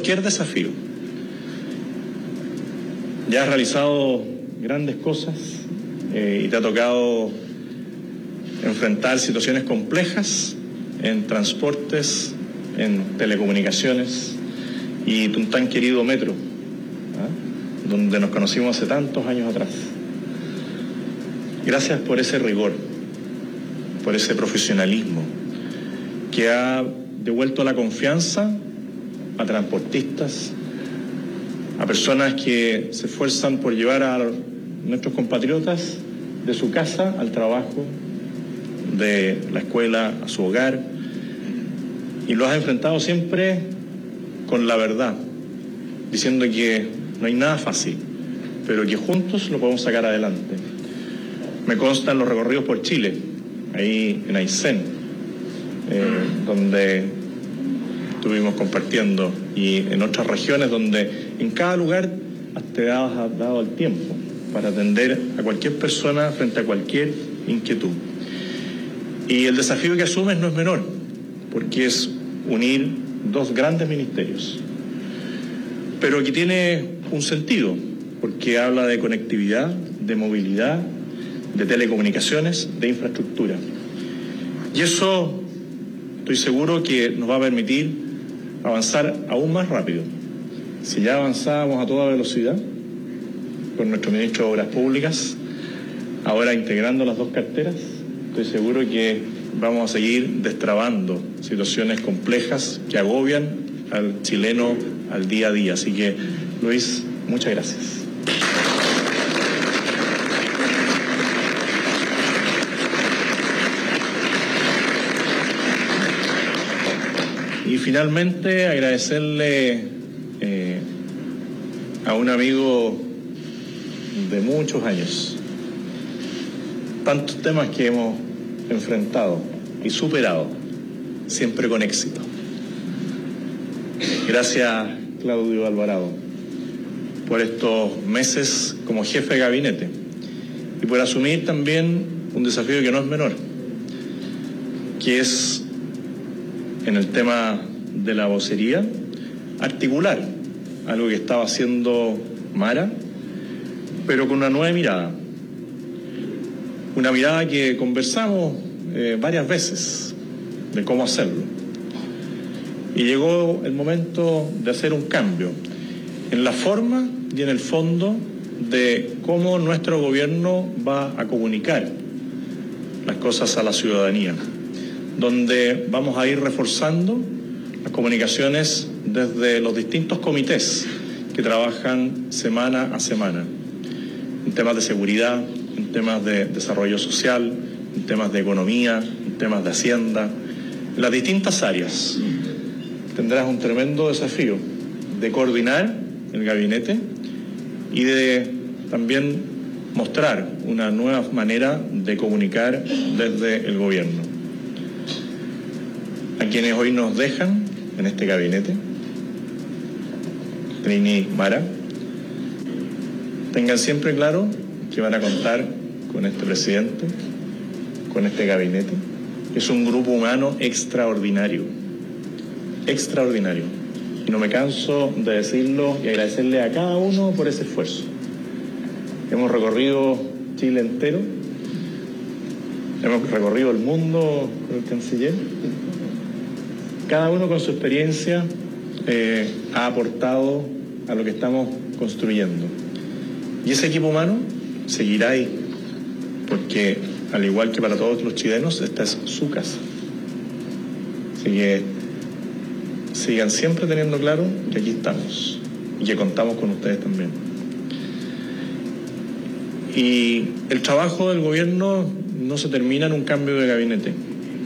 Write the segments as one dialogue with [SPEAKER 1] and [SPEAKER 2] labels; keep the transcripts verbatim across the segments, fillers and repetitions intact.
[SPEAKER 1] cualquier desafío. Ya has realizado grandes cosas eh, y te ha tocado enfrentar situaciones complejas en transportes, en telecomunicaciones y tu tan querido metro, ¿ah? donde nos conocimos hace tantos años atrás. Gracias por ese rigor, por ese profesionalismo que ha devuelto la confianza a transportistas, a personas que se esfuerzan por llevar a nuestros compatriotas de su casa al trabajo, de la escuela a su hogar, y lo has enfrentado siempre con la verdad, diciendo que no hay nada fácil, pero que juntos lo podemos sacar adelante. Me constan los recorridos por Chile, ahí en Aysén, eh, donde estuvimos compartiendo, y en otras regiones donde en cada lugar te has dado el tiempo para atender a cualquier persona frente a cualquier inquietud. Y el desafío que asumes no es menor, porque es unir dos grandes ministerios, pero que tiene un sentido, porque habla de conectividad, de movilidad, de telecomunicaciones, de infraestructura. Y eso estoy seguro que nos va a permitir avanzar aún más rápido. Si ya avanzábamos a toda velocidad con nuestro ministro de Obras Públicas, ahora integrando las dos carteras, estoy seguro que vamos a seguir destrabando situaciones complejas que agobian al chileno al día a día. Así que, Luis, muchas gracias. Y finalmente agradecerle eh, a un amigo de muchos años, tantos temas que hemos enfrentado y superado, siempre con éxito. Gracias, Claudio Alvarado, por estos meses como jefe de gabinete y por asumir también un desafío que no es menor, que es, en el tema de la vocería, articular algo que estaba haciendo Mara, pero con una nueva mirada. Una mirada que conversamos eh, varias veces de cómo hacerlo. Y llegó el momento de hacer un cambio en la forma y en el fondo de cómo nuestro gobierno va a comunicar las cosas a la ciudadanía, donde vamos a ir reforzando las comunicaciones desde los distintos comités que trabajan semana a semana, en temas de seguridad, en temas de desarrollo social, en temas de economía, en temas de hacienda, en las distintas áreas. Tendrás un tremendo desafío de coordinar el gabinete y de también mostrar una nueva manera de comunicar desde el gobierno. A quienes hoy nos dejan en este gabinete, Trini, Mara, tengan siempre claro que van a contar con este presidente, con este gabinete. Es un grupo humano extraordinario, extraordinario. Y no me canso de decirlo y agradecerle a cada uno por ese esfuerzo. Hemos recorrido Chile entero, hemos recorrido el mundo con el canciller. Cada uno con su experiencia eh, ha aportado a lo que estamos construyendo. Y ese equipo humano seguirá ahí, porque al igual que para todos los chilenos, esta es su casa. Así que sigan siempre teniendo claro que aquí estamos y que contamos con ustedes también. Y el trabajo del gobierno no se termina en un cambio de gabinete.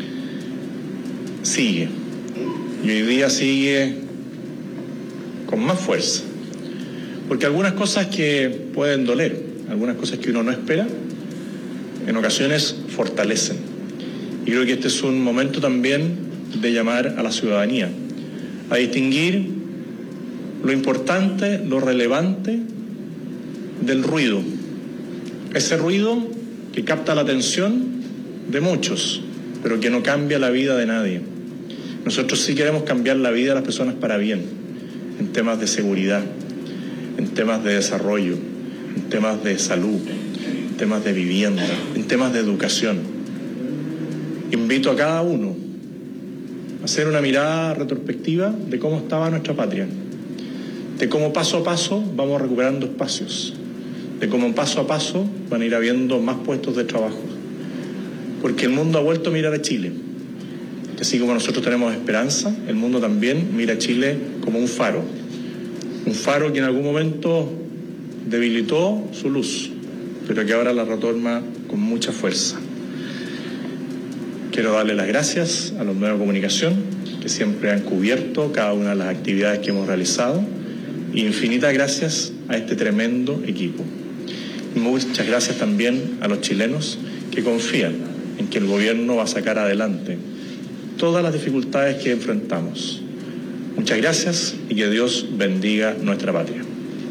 [SPEAKER 1] Sigue. Y hoy día sigue con más fuerza. Porque algunas cosas que pueden doler, algunas cosas que uno no espera, en ocasiones fortalecen. Y creo que este es un momento también de llamar a la ciudadanía a distinguir lo importante, lo relevante del ruido. Ese ruido que capta la atención de muchos, pero que no cambia la vida de nadie. Nosotros sí queremos cambiar la vida de las personas para bien, en temas de seguridad, en temas de desarrollo, en temas de salud, en temas de vivienda, en temas de educación. Invito a cada uno a hacer una mirada retrospectiva de cómo estaba nuestra patria, de cómo paso a paso vamos recuperando espacios, de cómo paso a paso van a ir habiendo más puestos de trabajo, porque el mundo ha vuelto a mirar a Chile. Que así como nosotros tenemos esperanza, el mundo también mira a Chile como un faro, un faro que en algún momento debilitó su luz, pero que ahora la retorna con mucha fuerza. Quiero darle las gracias a los medios de comunicación que siempre han cubierto cada una de las actividades que hemos realizado, y infinitas gracias a este tremendo equipo. Y muchas gracias también a los chilenos que confían en que el gobierno va a sacar adelante todas las dificultades que enfrentamos. Muchas gracias y que Dios bendiga nuestra patria.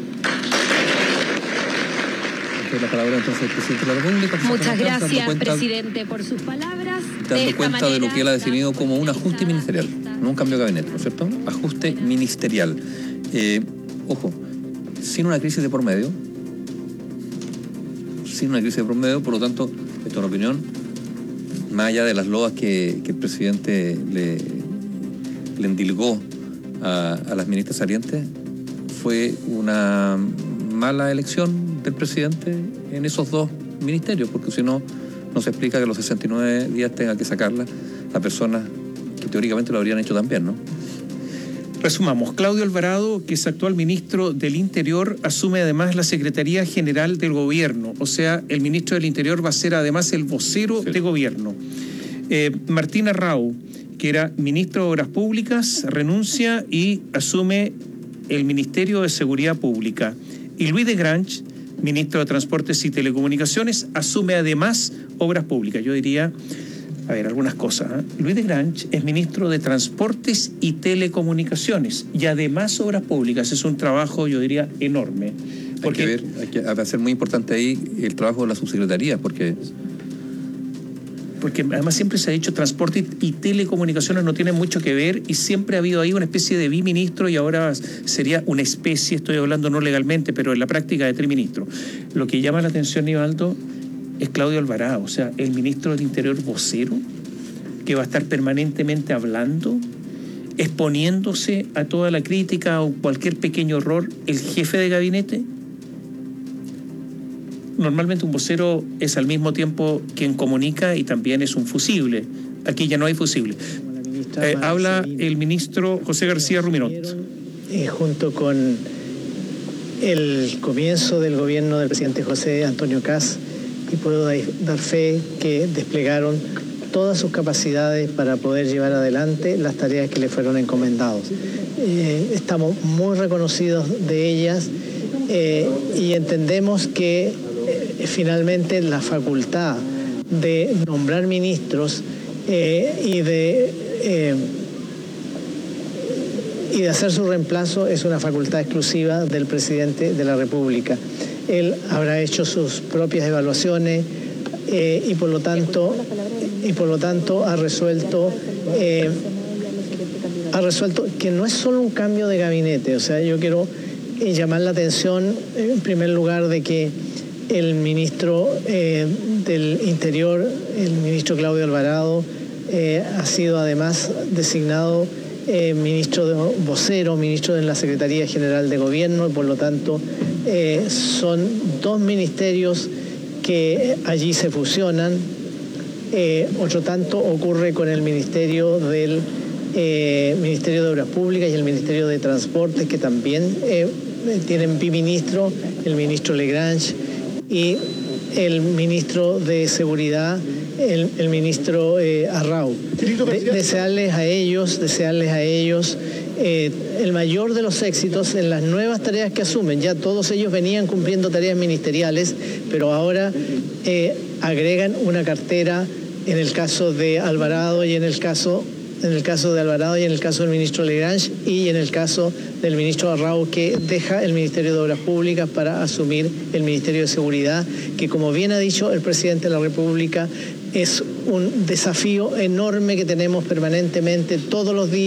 [SPEAKER 2] La palabra entonces el presidente de la República.
[SPEAKER 3] Muchas gracias, cuenta, presidente, por sus palabras.
[SPEAKER 2] Dando de cuenta manera, de lo que él ha definido como un ajuste ministerial, no un cambio de gabinete, ¿no es cierto? Ajuste ministerial. Eh, ojo, sin una crisis de por medio, sin una crisis de por medio, por lo tanto, esto es una opinión, más allá de las loas que, que el presidente le, le endilgó a, a las ministras salientes, fue una mala elección del presidente en esos dos ministerios, porque si no, no se explica que los sesenta y nueve días tenga que sacarla a personas que teóricamente lo habrían hecho también, ¿no?
[SPEAKER 4] Resumamos, Claudio Alvarado, que es actual ministro del Interior, asume además la Secretaría General del Gobierno, o sea, el ministro del Interior va a ser además el vocero sí. de gobierno. Eh, Martín Arrau, que era ministro de Obras Públicas, renuncia y asume el Ministerio de Seguridad Pública. Y Luis de Grange, ministro de Transportes y Telecomunicaciones, asume además Obras Públicas. Yo diría, a ver, algunas cosas. ¿eh? Luis de Grange es ministro de Transportes y Telecomunicaciones y además Obras Públicas. Es un trabajo, yo diría, enorme. Porque...
[SPEAKER 2] Hay que ver, hay que va a ser muy importante ahí el trabajo de la subsecretaría, porque...
[SPEAKER 4] Porque además siempre se ha dicho transporte y telecomunicaciones no tienen mucho que ver y siempre ha habido ahí una especie de biministro y ahora sería una especie, estoy hablando no legalmente, pero en la práctica de triministro. Lo que llama la atención, Nivaldo, es Claudio Alvarado, o sea, el ministro del Interior vocero, que va a estar permanentemente hablando, exponiéndose a toda la crítica o cualquier pequeño error, el jefe de gabinete. Normalmente un vocero es al mismo tiempo quien comunica y también es un fusible. Aquí ya no hay fusible. Eh, habla el ministro José García Ruminot.
[SPEAKER 5] Eh, junto con el comienzo del gobierno del presidente José Antonio Kast, y puedo dar fe que desplegaron todas sus capacidades para poder llevar adelante las tareas que le fueron encomendadas. Eh, estamos muy reconocidos de ellas eh, y entendemos que eh, finalmente la facultad de nombrar ministros eh, y de eh, y de hacer su reemplazo es una facultad exclusiva del presidente de la República. Él habrá hecho sus propias evaluaciones eh, y por lo tanto y por lo tanto ha resuelto eh, ha resuelto que no es solo un cambio de gabinete. O sea, yo quiero eh, llamar la atención en primer lugar de que el ministro eh, del Interior, el ministro Claudio Alvarado, eh, ha sido además designado eh, ministro de, vocero, ministro de la Secretaría General de Gobierno, y por lo tanto eh, son dos ministerios que allí se fusionan. Eh, otro tanto ocurre con el Ministerio del eh, Ministerio de Obras Públicas y el Ministerio de Transportes, que también eh, tienen biministro, el ministro Legrange, y el ministro de Seguridad, el, el ministro eh, Arrau. De, desearles a ellos, desearles a ellos eh, el mayor de los éxitos en las nuevas tareas que asumen. Ya todos ellos venían cumpliendo tareas ministeriales, pero ahora eh, agregan una cartera en el caso de Alvarado y en el caso en el caso de Alvarado y en el caso del ministro Legrange y en el caso del ministro Arrau, que deja el Ministerio de Obras Públicas para asumir el Ministerio de Seguridad, que como bien ha dicho el presidente de la República, es un desafío enorme que tenemos permanentemente todos los días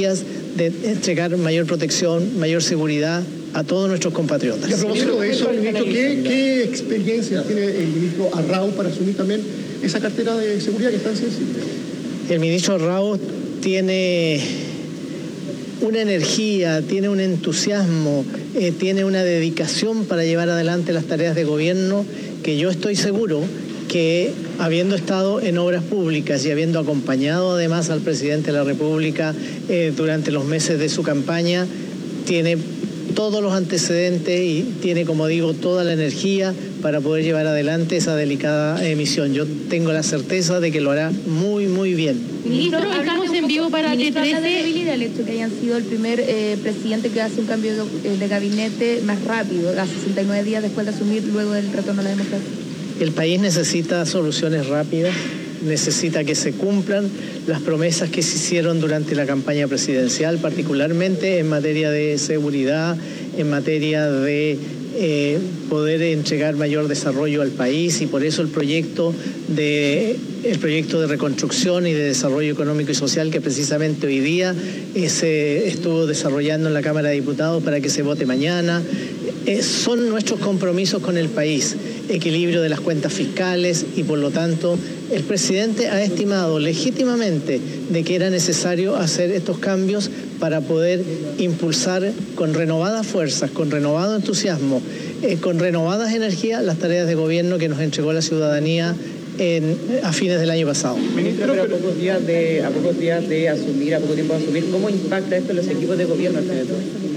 [SPEAKER 5] de entregar mayor protección, mayor seguridad a todos nuestros compatriotas.
[SPEAKER 6] Y a propósito de eso, ministro, ¿qué, qué experiencia tiene el ministro Arrau para asumir también esa cartera de seguridad que es tan sensible?
[SPEAKER 5] El ministro Arrau tiene una energía, tiene un entusiasmo, eh, tiene una dedicación para llevar adelante las tareas de gobierno que yo estoy seguro que, habiendo estado en obras públicas y habiendo acompañado además al presidente de la República eh, durante los meses de su campaña, tiene todos los antecedentes y tiene, como digo, toda la energía para poder llevar adelante esa delicada eh, misión. Yo tengo la certeza de que lo hará muy, muy bien.
[SPEAKER 7] Ministro, estamos en vivo para que trece el hecho que hayan sido el primer eh, presidente que hace un cambio de, de gabinete más rápido, a sesenta y nueve días después de asumir, luego del retorno a la democracia.
[SPEAKER 5] El país necesita soluciones rápidas, necesita que se cumplan las promesas que se hicieron durante la campaña presidencial, particularmente en materia de seguridad, en materia de eh, poder entregar mayor desarrollo al país, y por eso el proyecto de el proyecto de reconstrucción y de desarrollo económico y social que precisamente hoy día eh, se estuvo desarrollando en la Cámara de Diputados para que se vote mañana. Eh, son nuestros compromisos con el país, equilibrio de las cuentas fiscales, y por lo tanto el presidente ha estimado legítimamente de que era necesario hacer estos cambios para poder impulsar con renovadas fuerzas, con renovado entusiasmo, eh, con renovadas energías las tareas de gobierno que nos entregó la ciudadanía en, a fines del año pasado.
[SPEAKER 8] Ministro, pero a pocos días de, a pocos días de asumir, a poco tiempo de asumir, ¿cómo impacta esto en los equipos de gobierno al final?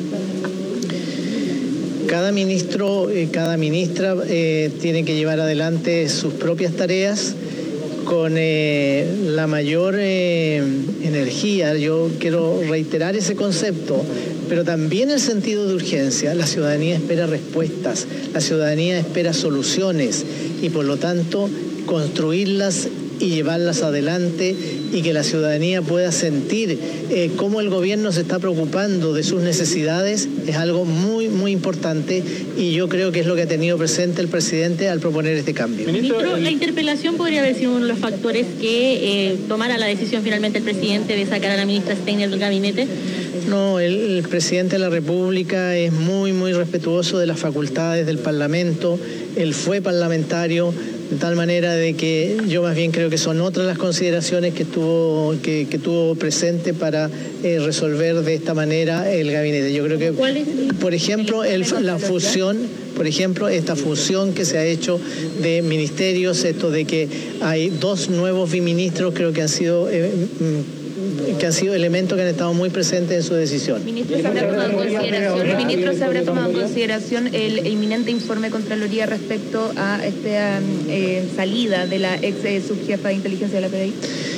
[SPEAKER 5] Cada ministro, eh, cada ministra eh, tiene que llevar adelante sus propias tareas con eh, la mayor eh, energía. Yo quiero reiterar ese concepto, pero también el sentido de urgencia. La ciudadanía espera respuestas, la ciudadanía espera soluciones, y por lo tanto construirlas y llevarlas adelante, y que la ciudadanía pueda sentir eh, cómo el gobierno se está preocupando de sus necesidades, es algo muy, muy importante, y yo creo que es lo que ha tenido presente el presidente al proponer este cambio.
[SPEAKER 7] Ministro, la interpelación podría haber sido uno de los factores que eh, tomara la decisión finalmente el presidente de sacar a la ministra Steiner del gabinete.
[SPEAKER 5] No, el, el presidente de la República es muy, muy respetuoso de las facultades del Parlamento. Él fue parlamentario, de tal manera de que yo más bien creo que son otras las consideraciones que tuvo que, que tuvo presente para eh, resolver de esta manera el gabinete. Yo creo que, por ejemplo, el, la fusión, por ejemplo, esta fusión que se ha hecho de ministerios, esto de que hay dos nuevos biministros, creo que han sido eh, que han sido elementos que han estado muy presentes en su decisión.
[SPEAKER 7] Ministro, ¿se habrá tomado en consideración, ministro, ¿se habrá tomado en consideración el inminente informe de Contraloría respecto a esta eh, salida de la ex eh, subjefa de inteligencia de la P D I?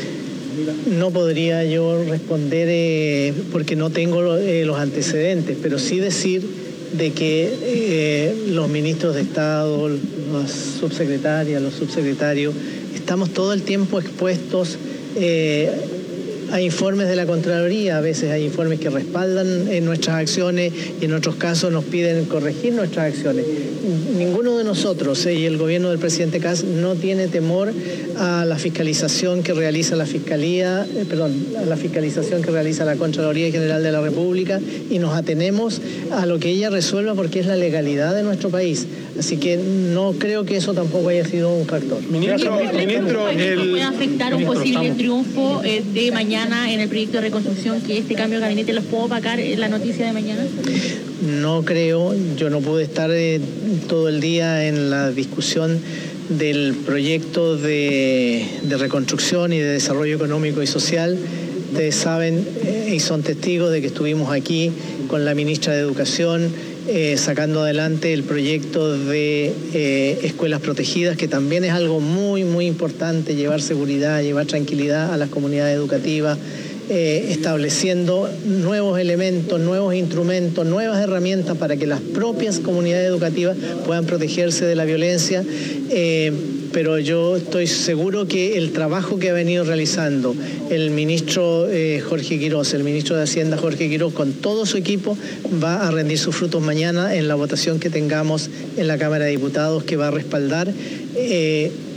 [SPEAKER 5] No podría yo responder eh, porque no tengo eh, los antecedentes, pero sí decir de que eh, los ministros de Estado, las subsecretarias, los subsecretarios, estamos todo el tiempo expuestos eh, a informes de la Contraloría. A veces hay informes que respaldan en nuestras acciones y en otros casos nos piden corregir nuestras acciones. Ninguno de nosotros, eh, y el gobierno del presidente Kast, no tiene temor a la fiscalización que realiza la Fiscalía, eh, perdón, a la fiscalización que realiza la Contraloría General de la República, y nos atenemos a lo que ella resuelva porque es la legalidad de nuestro país. Así que no creo que eso tampoco haya sido un factor.
[SPEAKER 7] Ministro, ministro, el... ¿puede afectar un posible triunfo eh, de mañana en el proyecto de reconstrucción, que este cambio de gabinete los puede opacar en la noticia de mañana?
[SPEAKER 5] No creo, yo no pude estar eh, todo el día en la discusión del proyecto de, de reconstrucción y de desarrollo económico y social. Ustedes saben eh, y son testigos de que estuvimos aquí con la ministra de Educación eh, sacando adelante el proyecto de eh, escuelas protegidas, que también es algo muy, muy importante, llevar seguridad, llevar tranquilidad a las comunidades educativas, eh, estableciendo nuevos elementos, nuevos instrumentos, nuevas herramientas para que las propias comunidades educativas puedan protegerse de la violencia. Eh, pero yo estoy seguro que el trabajo que ha venido realizando el ministro eh, Jorge Quiroz, el ministro de Hacienda Jorge Quiroz, con todo su equipo, va a rendir sus frutos mañana en la votación que tengamos en la Cámara de Diputados, que va a respaldar eh,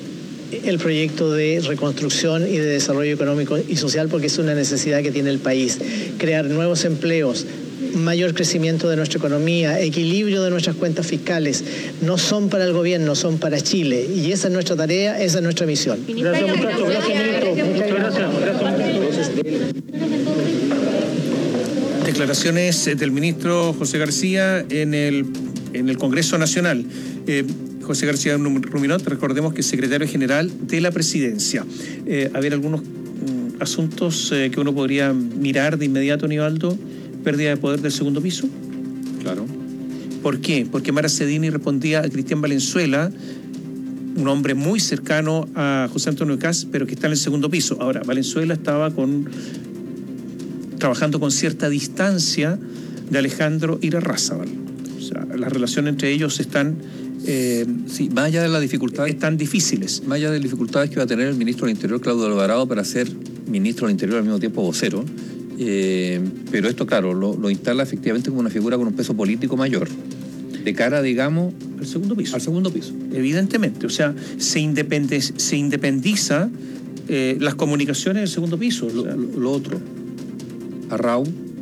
[SPEAKER 5] el proyecto de reconstrucción y de desarrollo económico y social, porque es una necesidad que tiene el país. Crear nuevos empleos, mayor crecimiento de nuestra economía, equilibrio de nuestras cuentas fiscales, no son para el gobierno, son para Chile. Y esa es nuestra tarea, esa es nuestra misión.
[SPEAKER 6] Gracias, muchachos. Gracias, ministro. Muchas gracias.
[SPEAKER 4] Declaraciones del ministro José García en el, en el Congreso Nacional. Eh, José García Ruminot, recordemos que es secretario general de la presidencia. Eh, a ver, algunos mm, asuntos eh, que uno podría mirar de inmediato, Nivaldo. Pérdida de poder del segundo piso.
[SPEAKER 2] Claro.
[SPEAKER 4] ¿Por qué? Porque Mara Cedini respondía a Cristian Valenzuela, un hombre muy cercano a José Antonio Kast, pero que está en el segundo piso. Ahora, Valenzuela estaba con trabajando con cierta distancia de Alejandro Irarrázaval. O sea, las relaciones entre ellos están...
[SPEAKER 2] Eh, sí, más allá de las dificultades...
[SPEAKER 4] Están difíciles.
[SPEAKER 2] Más allá de las dificultades que va a tener el ministro del Interior, Claudio Alvarado, para ser ministro del Interior al mismo tiempo vocero. Eh, pero esto, claro, lo, lo instala efectivamente como una figura con un peso político mayor, de cara, digamos,
[SPEAKER 4] al segundo piso.
[SPEAKER 2] Al segundo piso.
[SPEAKER 4] Evidentemente, o sea, se, independe, se independiza eh, las comunicaciones del segundo piso.
[SPEAKER 2] Lo,
[SPEAKER 4] o sea,
[SPEAKER 2] lo, lo otro, Arrau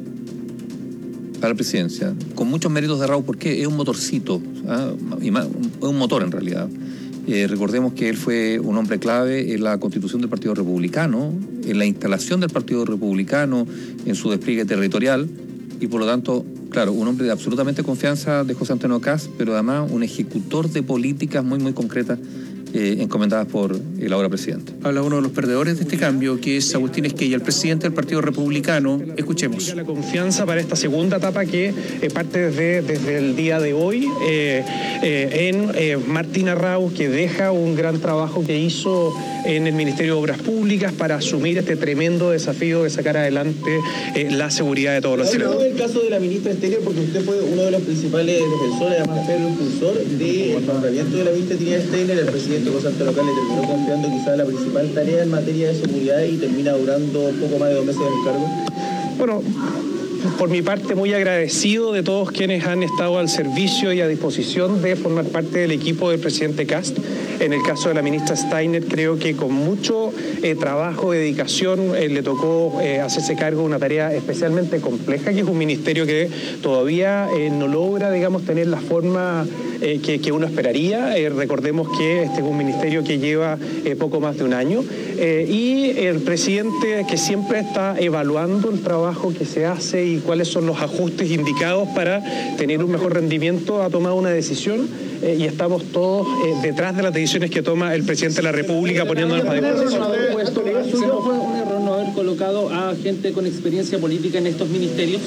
[SPEAKER 2] para la presidencia, con muchos méritos de Arrau, porque es un motorcito, ¿ah? y más, un, un motor en realidad. Eh, recordemos que él fue un hombre clave en la constitución del Partido Republicano, en la instalación del Partido Republicano, en su despliegue territorial, y por lo tanto, claro, un hombre de absolutamente confianza de José Antonio Kast, pero además un ejecutor de políticas muy, muy concretas eh, encomendadas por el ahora presidente.
[SPEAKER 4] Habla uno de los perdedores de este cambio, que es Agustín Esquella, el presidente del Partido Republicano. Escuchemos.
[SPEAKER 9] La confianza para esta segunda etapa que eh, parte desde, desde el día de hoy eh, eh, en eh, Martín Arrau, que deja un gran trabajo que hizo en el Ministerio de Obras Públicas para asumir este tremendo desafío de sacar adelante eh, la seguridad de todos los ciudadanos.
[SPEAKER 10] El caso de la ministra Steiner, porque usted fue uno de los principales defensores, además pero impulsor del nombramiento de la ministra Steiner. El presidente José Antonio Kast le terminó confiando quizás la principal tarea en materia de seguridad y termina durando poco más de dos meses en el cargo.
[SPEAKER 9] Bueno, por mi parte, muy agradecido de todos quienes han estado al servicio y a disposición de formar parte del equipo del presidente Kast. En el caso de la ministra Steiner, creo que con mucho eh, trabajo, dedicación, eh, le tocó eh, hacerse cargo de una tarea especialmente compleja, que es un ministerio que todavía eh, no logra, digamos, tener la forma eh, que, que uno esperaría. Eh, recordemos que este es un ministerio que lleva eh, poco más de un año. Eh, y el presidente, que siempre está evaluando el trabajo que se hace y cuáles son los ajustes indicados para tener un mejor rendimiento, ha tomado una decisión eh, y estamos todos eh, detrás de las decisiones que toma el presidente de la República poniéndonos a disposición.
[SPEAKER 8] ¿Fue un error no haber colocado a gente con experiencia política en estos ministerios?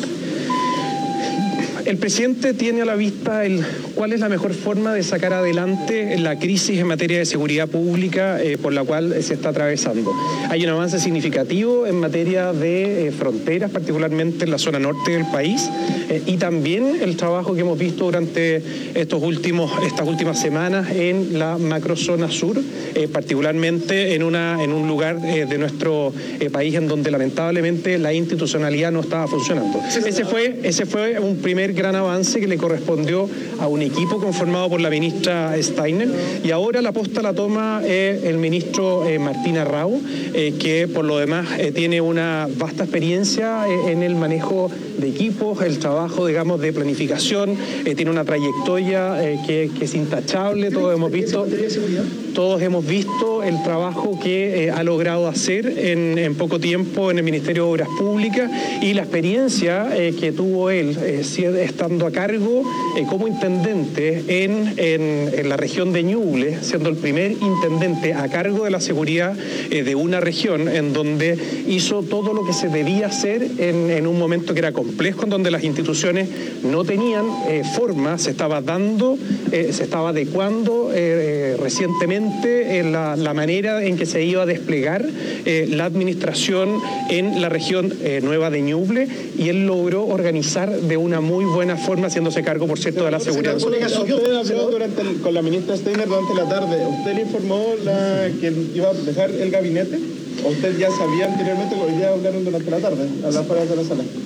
[SPEAKER 9] El presidente tiene a la vista el, cuál es la mejor forma de sacar adelante la crisis en materia de seguridad pública eh, por la cual se está atravesando. Hay un avance significativo en materia de eh, fronteras, particularmente en la zona norte del país, eh, y también el trabajo que hemos visto durante estos últimos, estas últimas semanas en la macrozona sur, eh, particularmente en, una, en un lugar eh, de nuestro eh, país en donde lamentablemente la institucionalidad no estaba funcionando. Ese fue, ese fue un primer gran avance que le correspondió a un equipo conformado por la ministra Steiner, y ahora la posta la toma eh, el ministro eh, Martín Arrau, eh, que por lo demás eh, tiene una vasta experiencia eh, en el manejo de equipos, el trabajo, digamos, de planificación, eh, tiene una trayectoria eh, que, que es intachable. Todos hemos visto, todos hemos visto el trabajo que eh, ha logrado hacer en, en poco tiempo en el Ministerio de Obras Públicas y la experiencia eh, que tuvo él eh, estando a cargo eh, como intendente en, en, en la región de Ñuble, siendo el primer intendente a cargo de la seguridad eh, de una región en donde hizo todo lo que se debía hacer en, en un momento que era complejo, en donde las instituciones no tenían eh, forma, se estaba dando, eh, se estaba adecuando eh, recientemente eh, la, la manera en que se iba a desplegar eh, la administración en la región eh, nueva de Ñuble, y él logró organizar de una muy buena forma, haciéndose cargo, por cierto, de la seguridad.
[SPEAKER 10] Usted habló durante el, con la ministra Steiner durante la tarde. ¿Usted le informó la, que iba a dejar el gabinete? ¿O usted ya sabía anteriormente, porque hoy día hablaron durante la tarde, a las afueras de la sala?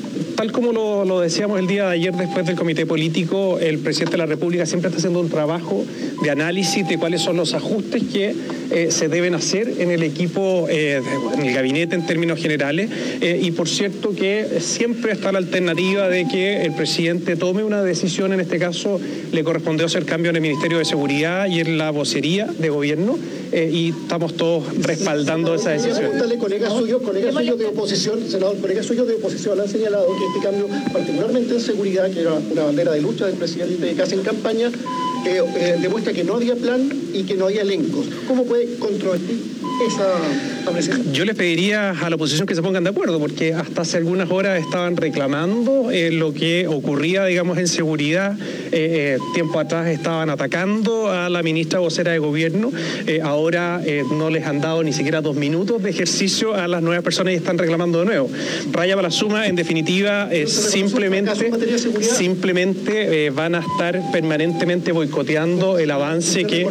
[SPEAKER 9] tal como lo, lo decíamos el día de ayer después del comité político, el presidente de la República siempre está haciendo un trabajo de análisis de cuáles son los ajustes que eh, se deben hacer en el equipo, eh, en el gabinete en términos generales, eh, y por cierto que siempre está la alternativa de que el presidente tome una decisión. En este caso le correspondió hacer cambio en el Ministerio de Seguridad y en la vocería de gobierno, eh, y estamos todos respaldando esa decisión.
[SPEAKER 6] Colegas suyos, colegas suyos de oposición, senador, colegas suyos de oposición han señalado que este cambio, particularmente en seguridad, que era una bandera de lucha del presidente casi en campaña, eh, eh, demuestra que no había plan y que no había elencos. ¿Cómo puede controvertir esa apreciación?
[SPEAKER 9] Yo les pediría a la oposición que se pongan de acuerdo, porque hasta hace algunas horas estaban reclamando eh, lo que ocurría, digamos, en seguridad. Eh, eh, tiempo atrás estaban atacando a la ministra vocera de gobierno. Eh, ahora eh, no les han dado ni siquiera dos minutos de ejercicio a las nuevas personas y están reclamando de nuevo. Raya para la suma, en definitiva, eh, simplemente, simplemente eh, van a estar permanentemente boicoteando el avance que...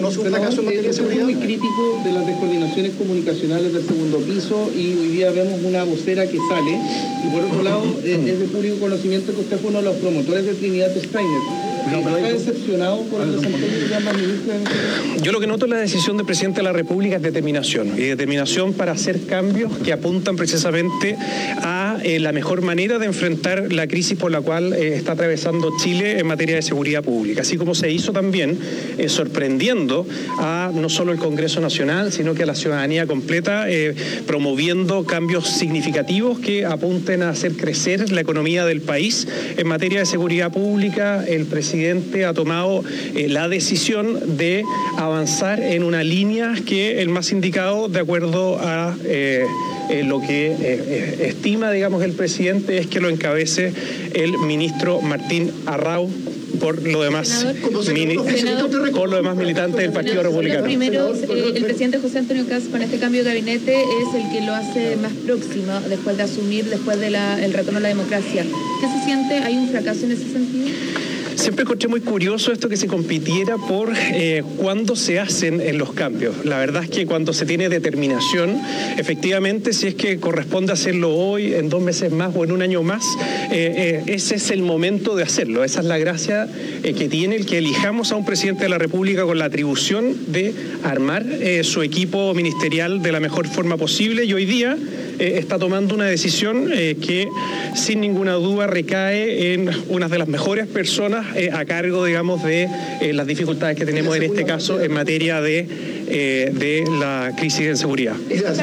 [SPEAKER 10] Es muy crítico de las descoordinaciones comunicacionales del segundo piso, y hoy día vemos una vocera que sale, y por otro lado eh, es de público conocimiento que usted fue uno de los promotores de Trinidad Steiner. ¿Está decepcionado por el desempeño de ambas ministras?
[SPEAKER 9] Yo lo que noto en la decisión del presidente de la República es determinación, y determinación para hacer cambios que apuntan precisamente a eh, la mejor manera de enfrentar la crisis por la cual eh, está atravesando Chile en materia de seguridad pública, así como se hizo también eh, sorprendiendo a no solo el Congreso Nacional, sino que a la ciudadanía completa, eh, promoviendo cambios significativos que apunten a hacer crecer la economía del país. En materia de seguridad pública, el presidente presidente ha tomado eh, la decisión de avanzar en una línea que el más indicado, de acuerdo a eh, eh, lo que eh, eh, estima, digamos, el presidente, es que lo encabece el ministro Martín Arrau, por lo demás, mini, por lo demás militante del Partido Republicano.
[SPEAKER 7] Primero, eh, el presidente José Antonio Kast, con este cambio de gabinete, es el que lo hace más próximo después de asumir, después del retorno a la democracia. ¿Qué se siente? ¿Hay un fracaso en ese sentido?
[SPEAKER 9] Siempre encontré muy curioso esto que se compitiera por eh, cuándo se hacen en los cambios. La verdad es que cuando se tiene determinación, efectivamente, si es que corresponde hacerlo hoy, en dos meses más o en un año más, eh, eh, ese es el momento de hacerlo. Esa es la gracia eh, que tiene el que elijamos a un presidente de la República con la atribución de armar eh, su equipo ministerial de la mejor forma posible, y hoy día eh, está tomando una decisión eh, que sin ninguna duda recae en una de las mejores personas Eh, a cargo, digamos, de eh, las dificultades que tenemos en este caso en materia de, eh, de la crisis de seguridad.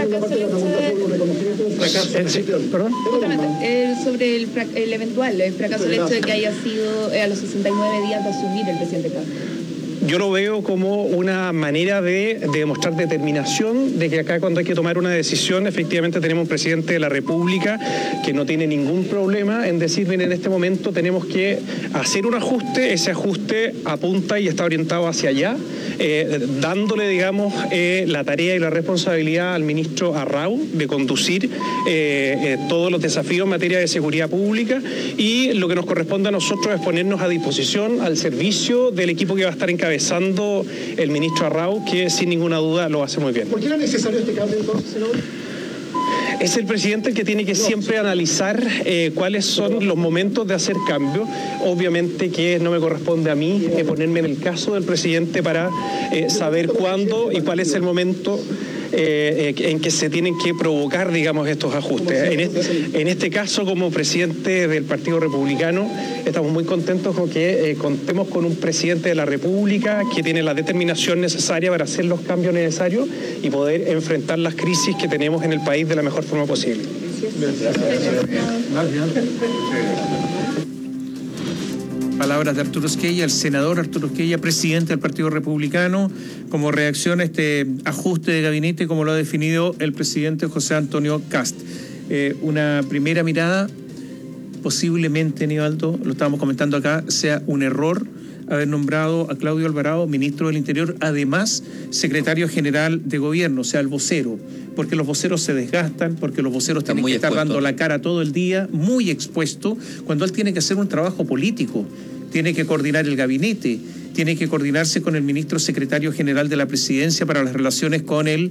[SPEAKER 7] ¿Perdón? Eh, sobre el, el eventual, el fracaso del hecho de que haya sido eh, a los sesenta y nueve días de asumir el presidente Kast.
[SPEAKER 9] Yo lo veo como una manera de, de demostrar determinación, de que acá cuando hay que tomar una decisión, efectivamente tenemos un presidente de la República que no tiene ningún problema en decir, bien, en este momento tenemos que hacer un ajuste, ese ajuste apunta y está orientado hacia allá, eh, dándole, digamos, eh, la tarea y la responsabilidad al ministro Arrau de conducir eh, eh, todos los desafíos en materia de seguridad pública, y lo que nos corresponde a nosotros es ponernos a disposición, al servicio del equipo que va a estar encabezando el ministro Arrau, que sin ninguna duda lo hace muy bien.
[SPEAKER 6] ¿Por qué era necesario este cambio entonces, senador?
[SPEAKER 9] Es el presidente el que tiene que siempre analizar eh, cuáles son los momentos de hacer cambios. Obviamente que no me corresponde a mí eh, ponerme en el caso del presidente para eh, saber cuándo y cuál es el momento Eh, eh, en que se tienen que provocar, digamos, estos ajustes. En este, en este caso, como presidente del Partido Republicano, estamos muy contentos con que eh, contemos con un presidente de la República que tiene la determinación necesaria para hacer los cambios necesarios y poder enfrentar las crisis que tenemos en el país de la mejor forma posible.
[SPEAKER 4] Palabras de Arturo Esquella, el senador Arturo Esquella, presidente del Partido Republicano, como reacción a este ajuste de gabinete, como lo ha definido el presidente José Antonio Kast. Eh, una primera mirada, posiblemente, Nivaldo, lo estábamos comentando acá, sea un error haber nombrado a Claudio Alvarado ministro del Interior, además secretario general de gobierno, o sea, el vocero, porque los voceros se desgastan, porque los voceros tienen que estar dando la cara todo el día, muy expuesto, cuando él tiene que hacer un trabajo político, tiene que coordinar el gabinete, tiene que coordinarse con el ministro secretario general de la presidencia para las relaciones con el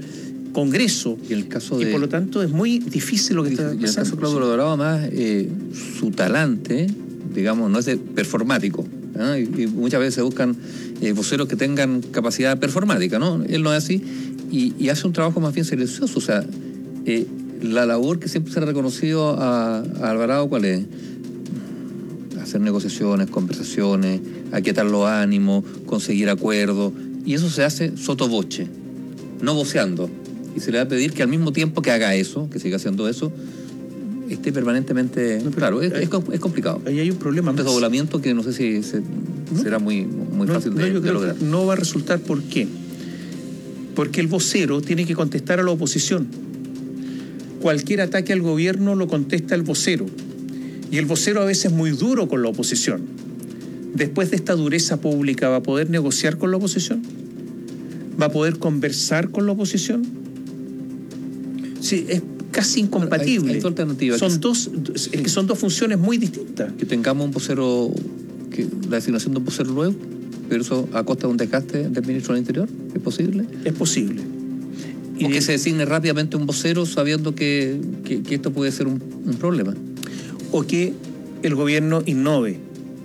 [SPEAKER 4] Congreso.
[SPEAKER 2] Y, el caso de,
[SPEAKER 4] y por lo tanto es muy difícil lo que
[SPEAKER 2] y,
[SPEAKER 4] está pasando.
[SPEAKER 2] Y en el caso de Claudio Alvarado, además, eh, su talante, digamos, no es de performático. ¿eh? Y, y muchas veces se buscan eh, voceros que tengan capacidad performática, ¿no? Él no es así. Y, y hace un trabajo más bien silencioso. O sea, eh, la labor que siempre se ha reconocido a, a Alvarado, ¿cuál es? Hacer negociaciones, conversaciones, aquietar los ánimos, conseguir acuerdos. Y eso se hace sotovoce, no voceando. Y se le va a pedir que al mismo tiempo que haga eso, que siga haciendo eso, esté permanentemente... No, claro, es, es, es complicado.
[SPEAKER 4] Ahí hay un problema.
[SPEAKER 2] Un desdoblamiento que no sé si se, ¿no? será muy, muy
[SPEAKER 4] no,
[SPEAKER 2] fácil
[SPEAKER 4] no,
[SPEAKER 2] de,
[SPEAKER 4] yo
[SPEAKER 2] de
[SPEAKER 4] creo
[SPEAKER 2] lograr.
[SPEAKER 4] Que no va a resultar. ¿Por qué? Porque el vocero tiene que contestar a la oposición. Cualquier ataque al gobierno lo contesta el vocero. Y el vocero a veces es muy duro con la oposición. Después de esta dureza pública, ¿va a poder negociar con la oposición? ¿Va a poder conversar con la oposición? Sí, es casi incompatible.
[SPEAKER 2] Hay, hay alternativas.
[SPEAKER 4] Son dos, es que son dos funciones muy distintas.
[SPEAKER 2] Que tengamos un vocero, que la designación de un vocero nuevo, pero eso a costa de un desgaste del ministro del Interior, ¿es posible?
[SPEAKER 4] Es posible.
[SPEAKER 2] Y o que se designe rápidamente un vocero sabiendo que, que, que esto puede ser un, un problema.
[SPEAKER 4] O que el gobierno innove.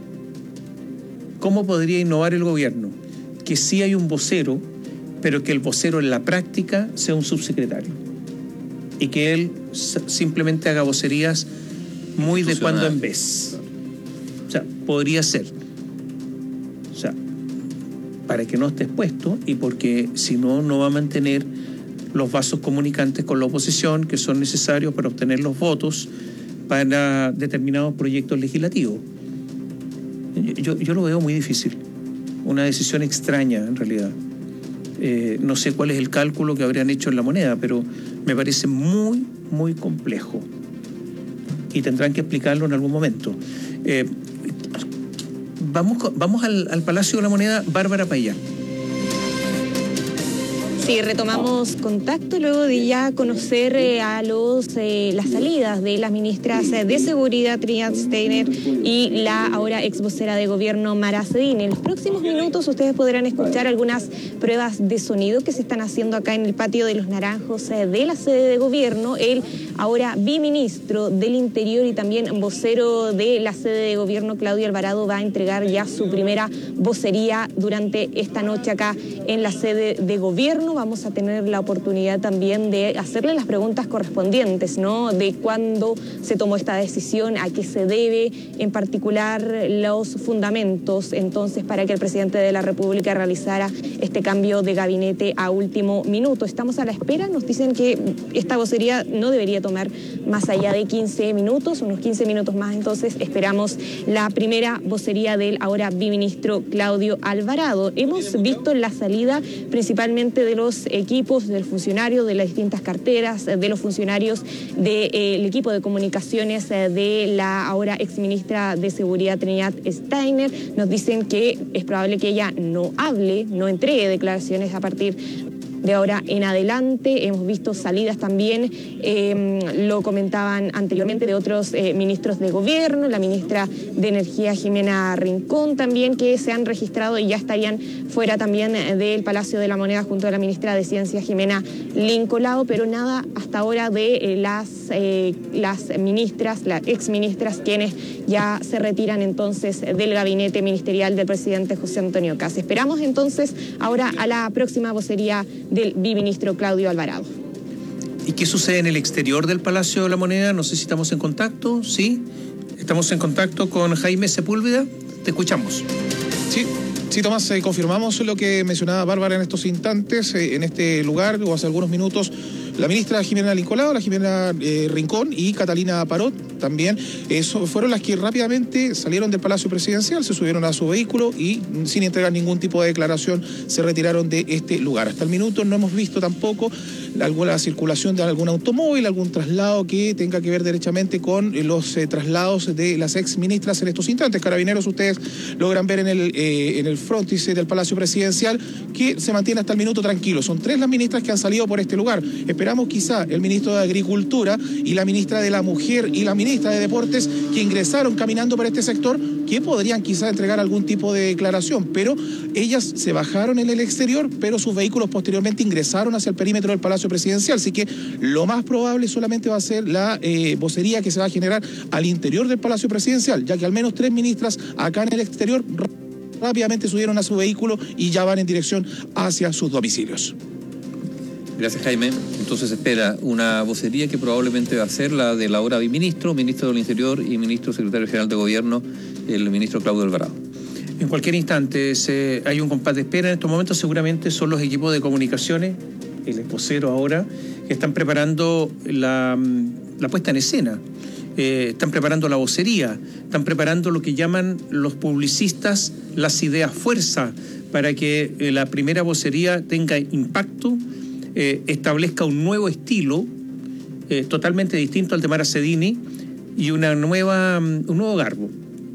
[SPEAKER 4] ¿Cómo podría innovar el gobierno? Que sí hay un vocero, pero que el vocero en la práctica sea un subsecretario. Y que él simplemente haga vocerías muy de cuando en vez. O sea, podría ser. O sea, para que no esté expuesto y porque si no, no va a mantener los vasos comunicantes con la oposición que son necesarios para obtener los votos para determinados proyectos legislativos. Yo, yo lo veo muy difícil. Una decisión extraña, en realidad. Eh, no sé cuál es el cálculo que habrían hecho en la moneda, pero me parece muy, muy complejo. Y tendrán que explicarlo en algún momento. Eh, vamos vamos al, al Palacio de la Moneda, Bárbara Payá.
[SPEAKER 11] Sí, retomamos contacto luego de ya conocer eh, a los eh, las salidas de las ministras eh, de Seguridad, Trinidad Steiner, y la ahora ex vocera de gobierno, Mara Cedín. En los próximos minutos ustedes podrán escuchar algunas pruebas de sonido que se están haciendo acá en el patio de los Naranjos eh, de la sede de gobierno. El ahora biministro del Interior y también vocero de la sede de gobierno, Claudio Alvarado, va a entregar ya su primera vocería durante esta noche acá en la sede de gobierno. Vamos a tener la oportunidad también de hacerle las preguntas correspondientes, ¿no? De cuándo se tomó esta decisión, a qué se debe, en particular los fundamentos, entonces, para que el presidente de la República realizara este cambio de gabinete a último minuto. Estamos a la espera, nos dicen que esta vocería no debería tomar más allá de quince minutos, unos quince minutos más, entonces esperamos la primera vocería del ahora biministro Claudio Alvarado. Hemos visto la salida principalmente de los los equipos del funcionario de las distintas carteras, de los funcionarios del de, eh, equipo de comunicaciones eh, de la ahora exministra de Seguridad, Trinidad Steiner. Nos dicen que es probable que ella no hable, no entregue declaraciones a partir de ahora en adelante. Hemos visto salidas también, eh, lo comentaban anteriormente, de otros eh, ministros de gobierno, la ministra de Energía, Jimena Rincón, también, que se han registrado y ya estarían fuera también del Palacio de la Moneda junto a la ministra de Ciencia, Jimena Lincolao, pero nada hasta ahora de eh, las, eh, las ministras, las exministras, quienes ya se retiran entonces del gabinete ministerial del presidente José Antonio Kast. Esperamos entonces ahora a la próxima vocería del biministro Claudio Alvarado.
[SPEAKER 4] ¿Y qué sucede en el exterior del Palacio de la Moneda? No sé si estamos en contacto. ¿Sí? Estamos en contacto con Jaime Sepúlveda. Te escuchamos.
[SPEAKER 12] Sí. Sí, Tomás, eh, confirmamos lo que mencionaba Bárbara en estos instantes. Eh, en este lugar, o hace algunos minutos, la ministra Jimena Lincolao, la Jimena eh, Rincón y Catalina Parot también eh, fueron las que rápidamente salieron del Palacio Presidencial, se subieron a su vehículo y sin entregar ningún tipo de declaración se retiraron de este lugar. Hasta el minuto no hemos visto tampoco alguna circulación de algún automóvil, algún traslado que tenga que ver derechamente con los eh, traslados de las ex ministras en estos instantes. Carabineros, ustedes logran ver en el, eh, en el frontis del Palacio Presidencial que se mantiene hasta el minuto tranquilo. Son tres las ministras que han salido por este lugar. Esperamos quizá el ministro de Agricultura y la ministra de la Mujer y la ministra de Deportes, que ingresaron caminando por este sector, que podrían quizás entregar algún tipo de declaración, pero ellas se bajaron en el exterior, pero sus vehículos posteriormente ingresaron hacia el perímetro del Palacio Presidencial, así que lo más probable solamente va a ser la eh, vocería que se va a generar al interior del Palacio Presidencial, ya que al menos tres ministras acá en el exterior rápidamente subieron a su vehículo y ya van en dirección hacia sus domicilios.
[SPEAKER 2] Gracias, Jaime. Entonces se espera una vocería que probablemente va a ser la del ahora biministro, ministro del Interior y ministro secretario general de Gobierno, el ministro Claudio Alvarado.
[SPEAKER 4] En cualquier instante se, hay un compás de espera. En estos momentos seguramente son los equipos de comunicaciones, el vocero ahora, que están preparando la, la puesta en escena. Eh, están preparando la vocería, están preparando lo que llaman los publicistas las ideas fuerza, para que eh, la primera vocería tenga impacto, eh, establezca un nuevo estilo eh, totalmente distinto al de Mara Cedini y una nueva, un nuevo garbo,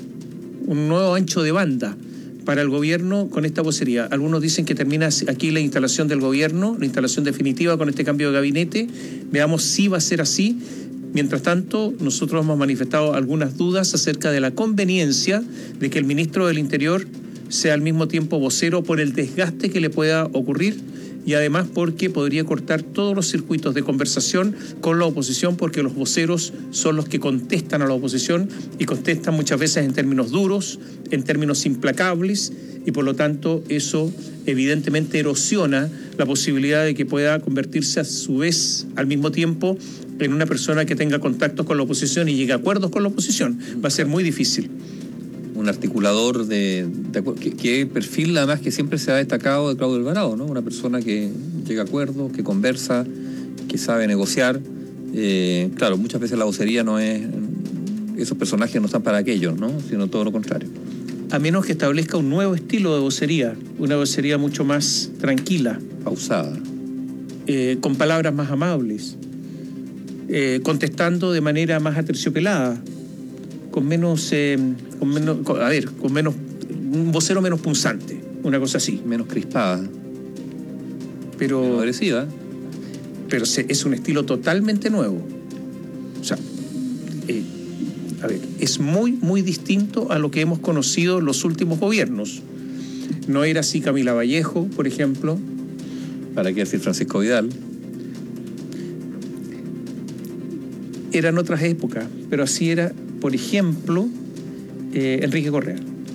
[SPEAKER 4] un nuevo ancho de banda para el gobierno con esta vocería. Algunos dicen que termina aquí la instalación del gobierno, la instalación definitiva con este cambio de gabinete. Veamos si va a ser así. Mientras tanto, nosotros hemos manifestado algunas dudas acerca de la conveniencia de que el ministro del Interior sea al mismo tiempo vocero por el desgaste que le pueda ocurrir y además porque podría cortar todos los circuitos de conversación con la oposición, porque los voceros son los que contestan a la oposición y contestan muchas veces en términos duros, en términos implacables, y por lo tanto eso evidentemente erosiona la posibilidad de que pueda convertirse a su vez al mismo tiempo en una persona que tenga contactos con la oposición y llegue a acuerdos con la oposición. Va a ser muy difícil.
[SPEAKER 2] Un articulador de, de que, que perfil además que siempre se ha destacado de Claudio Alvarado, ¿no? Una persona que llega a acuerdos, que conversa, que sabe negociar. Eh, claro, muchas veces la vocería no es, esos personajes no están para aquello, ¿no? Sino todo lo contrario.
[SPEAKER 4] A menos que establezca un nuevo estilo de vocería, una vocería mucho más tranquila,
[SPEAKER 2] pausada,
[SPEAKER 4] eh, con palabras más amables, eh, contestando de manera más aterciopelada, con menos, eh, con menos, con, a ver, con menos, un vocero menos punzante, una cosa así.
[SPEAKER 2] Menos crispada.
[SPEAKER 4] Pero,
[SPEAKER 2] menos agresiva.
[SPEAKER 4] Pero se, es un estilo totalmente nuevo. O sea, eh, a ver, es muy, muy distinto a lo que hemos conocido en los últimos gobiernos. No era así Camila Vallejo, por ejemplo.
[SPEAKER 2] ¿Para qué decir Francisco Vidal?
[SPEAKER 4] Eran otras épocas, pero así era, por ejemplo, eh, Enrique Correa.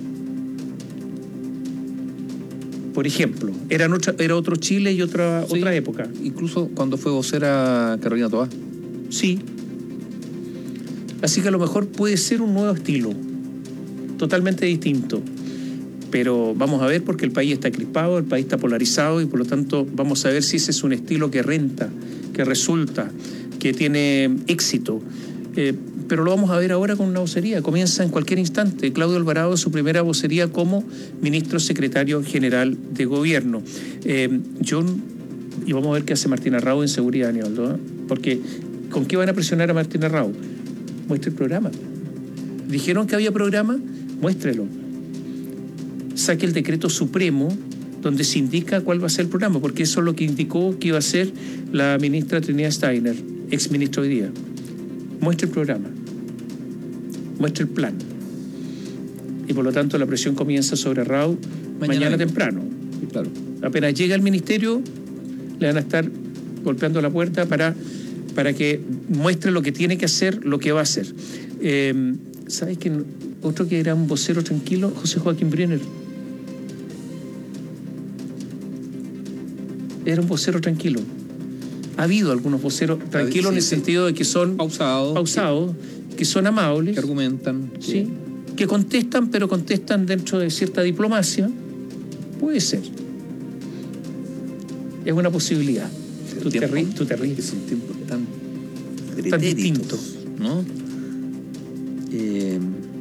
[SPEAKER 4] Por ejemplo, eran otra, era otro Chile y otra, sí, otra época.
[SPEAKER 2] Incluso cuando fue vocera Carolina Toá.
[SPEAKER 4] Sí. Así que a lo mejor puede ser un nuevo estilo, totalmente distinto. Pero vamos a ver, porque el país está crispado, el país está polarizado y por lo tanto vamos a ver si ese es un estilo que renta, que resulta, que tiene éxito. Eh, pero lo vamos a ver ahora con una vocería. Comienza en cualquier instante. Claudio Alvarado, su primera vocería como ministro secretario general de Gobierno. Eh, yo, y vamos a ver qué hace Martín Arrau en seguridad, Aníbaldo, ¿eh? Porque ¿con qué van a presionar a Martín Arrau? Muestre el programa. Dijeron que había programa, muéstrelo. Saque el decreto supremo donde se indica cuál va a ser el programa, porque eso es lo que indicó que iba a ser la ministra Trinidad Steiner, ex ministro hoy día. Muestre el programa, muestre el plan. Y por lo tanto la presión comienza sobre Arrau mañana, mañana temprano.
[SPEAKER 2] Claro.
[SPEAKER 4] Apenas llega al ministerio, le van a estar golpeando la puerta para, para que muestre lo que tiene que hacer, lo que va a hacer. Eh, ¿Sabes qué? Otro que era un vocero tranquilo, José Joaquín Brunner. Era un vocero tranquilo. Ha habido algunos voceros tranquilos, sí, en el sí, sentido de que son
[SPEAKER 2] pausados,
[SPEAKER 4] pausados que, que son amables,
[SPEAKER 2] que argumentan,
[SPEAKER 4] sí, que... que contestan, pero contestan dentro de cierta diplomacia. Puede ser. Es una posibilidad. Tú te, ríes, tú te ríes.
[SPEAKER 2] Es un tiempo tan,
[SPEAKER 4] tan distintos,
[SPEAKER 2] ¿no? Eh...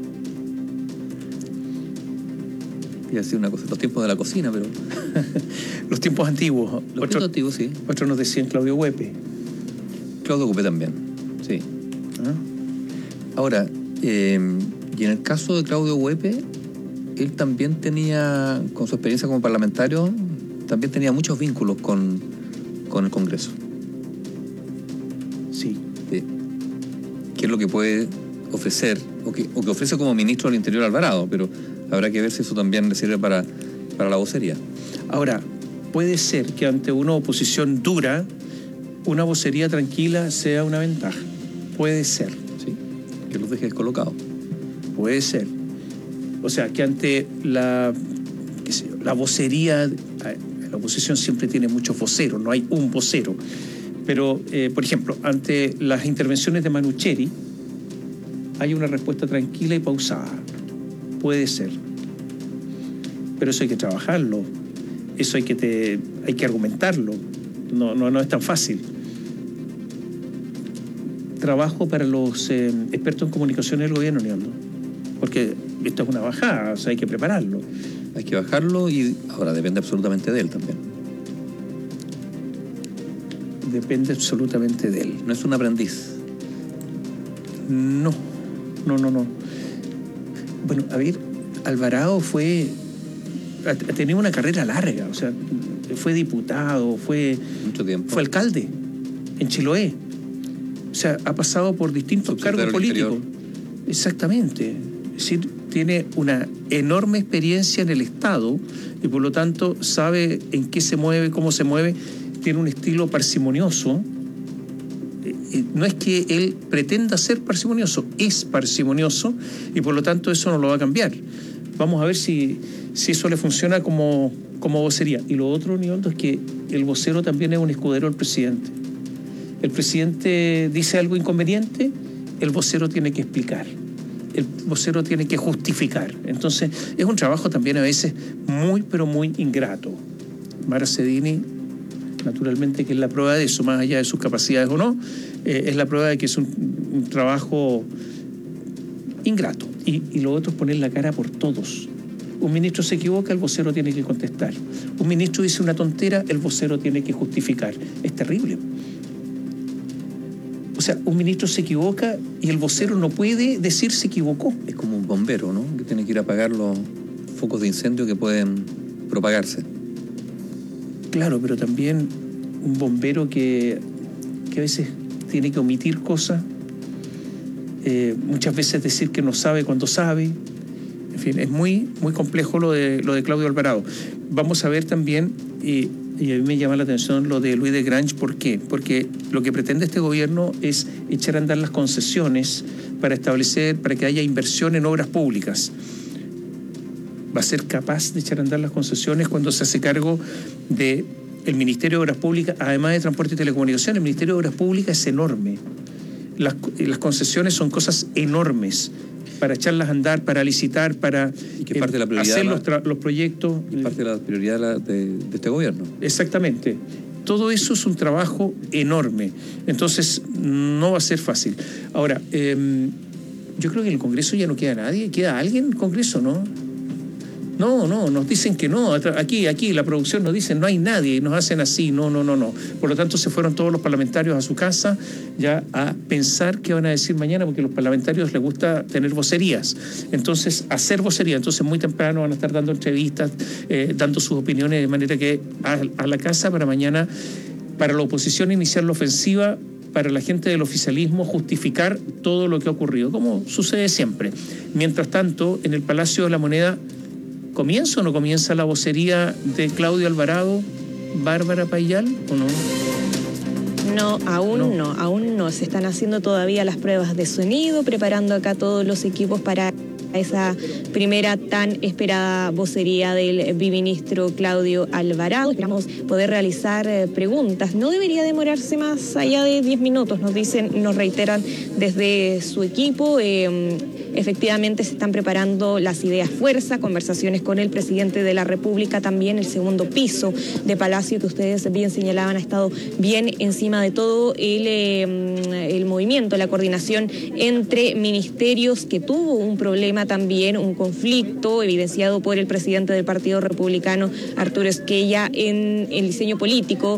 [SPEAKER 2] Iba a decir una cosa, los tiempos de la cocina, pero...
[SPEAKER 4] los tiempos antiguos.
[SPEAKER 2] Los
[SPEAKER 4] otro,
[SPEAKER 2] tiempos antiguos, sí.
[SPEAKER 4] Otros nos decían Claudio Huepe.
[SPEAKER 2] Claudio Huepe también, sí. ¿Ah? Ahora, eh, y en el caso de Claudio Huepe, él también tenía, con su experiencia como parlamentario, también tenía muchos vínculos con, con el Congreso.
[SPEAKER 4] Sí.
[SPEAKER 2] Sí. ¿Qué es lo que puede ofrecer, o que, o que ofrece como ministro del Interior Alvarado, pero habrá que ver si eso también le sirve para, para la vocería.
[SPEAKER 4] Ahora, puede ser que ante una oposición dura, una vocería tranquila sea una ventaja. Puede ser.
[SPEAKER 2] Sí, que los deje descolocados.
[SPEAKER 4] Puede ser. O sea, que ante la, qué sé yo, la vocería, la oposición siempre tiene muchos voceros, no hay un vocero. Pero, eh, por ejemplo, ante las intervenciones de Manucheri, hay una respuesta tranquila y pausada. Puede ser. Pero eso hay que trabajarlo. Eso hay que, te, hay que argumentarlo. No, no, no es tan fácil. Trabajo para los eh, expertos en comunicación del gobierno, Niondo. Porque esto es una bajada, o sea, hay que prepararlo.
[SPEAKER 2] Hay que bajarlo y ahora depende absolutamente de él también.
[SPEAKER 4] Depende absolutamente de él.
[SPEAKER 2] ¿No es un aprendiz?
[SPEAKER 4] No, no, no, no. Bueno, a ver, Alvarado fue... ha tenido una carrera larga, o sea, fue diputado, fue...
[SPEAKER 2] Mucho tiempo.
[SPEAKER 4] Fue alcalde en Chiloé. O sea, ha pasado por distintos cargos políticos. Exactamente. Es decir, tiene una enorme experiencia en el Estado y por lo tanto sabe en qué se mueve, cómo se mueve. Tiene un estilo parsimonioso. No es que él pretenda ser parsimonioso, es parsimonioso y por lo tanto eso no lo va a cambiar. Vamos a ver si, si eso le funciona como, como vocería. Y lo otro, Niondo, es que el vocero también es un escudero del presidente. El presidente dice algo inconveniente, el vocero tiene que explicar. El vocero tiene que justificar. Entonces, es un trabajo también a veces muy, pero muy ingrato. Mara Cedini, naturalmente, que es la prueba de eso, más allá de sus capacidades o no, eh, es la prueba de que es un, un trabajo ingrato. Y, y lo otro es poner la cara por todos. Un ministro se equivoca, el vocero tiene que contestar. Un ministro dice una tontera, el vocero tiene que justificar. Es terrible. O sea, un ministro se equivoca y el vocero no puede decir se equivocó.
[SPEAKER 2] Es como un bombero, ¿no? Que tiene que ir a apagar los focos de incendio que pueden propagarse.
[SPEAKER 4] Claro, pero también un bombero que, que a veces tiene que omitir cosas, eh, muchas veces decir que no sabe cuando sabe. En fin, es muy, muy complejo lo de, lo de Claudio Alvarado. Vamos a ver también, eh, y a mí me llama la atención lo de Louis de Grange. ¿Por qué? Porque lo que pretende este gobierno es echar a andar las concesiones para establecer, para que haya inversión en obras públicas. Va a ser capaz de echar a andar las concesiones cuando se hace cargo del Ministerio de Obras Públicas, además de Transporte y Telecomunicaciones. El Ministerio de Obras Públicas es enorme. Las, las concesiones son cosas enormes para echarlas a andar, para licitar, para
[SPEAKER 2] ¿Y qué parte eh, de la prioridad
[SPEAKER 4] hacer los, tra- los proyectos.
[SPEAKER 2] Es parte de la prioridad de, la, de, de este gobierno.
[SPEAKER 4] Exactamente. Todo eso es un trabajo enorme. Entonces, no va a ser fácil. Ahora, eh, yo creo que en el Congreso ya no queda nadie. ¿Queda alguien en el Congreso, no? No, no, nos dicen que no. Aquí, aquí, la producción nos dice no hay nadie. Nos hacen así, no, no, no, no. Por lo tanto, se fueron todos los parlamentarios a su casa ya a pensar qué van a decir mañana, porque a los parlamentarios les gusta tener vocerías. Entonces, hacer vocería. Entonces, muy temprano van a estar dando entrevistas, eh, dando sus opiniones, de manera que a, a la casa para mañana, para la oposición iniciar la ofensiva, para la gente del oficialismo justificar todo lo que ha ocurrido, como sucede siempre. Mientras tanto, en el Palacio de la Moneda, ¿comienza o no comienza la vocería de Claudio Alvarado, Bárbara Payal, o no?
[SPEAKER 11] No, aún no. no, aún no. Se están haciendo todavía las pruebas de sonido, preparando acá todos los equipos para esa primera tan esperada vocería del biministro Claudio Alvarado. Esperamos poder realizar eh, preguntas. No debería demorarse más allá de diez minutos, nos dicen, nos reiteran desde su equipo. Eh, Efectivamente se están preparando las ideas fuerza, conversaciones con el presidente de la República, también el segundo piso de Palacio, que ustedes bien señalaban, ha estado bien encima de todo el, eh, el movimiento, la coordinación entre ministerios, que tuvo un problema también, un conflicto evidenciado por el presidente del Partido Republicano, Arturo Esquella, en el diseño político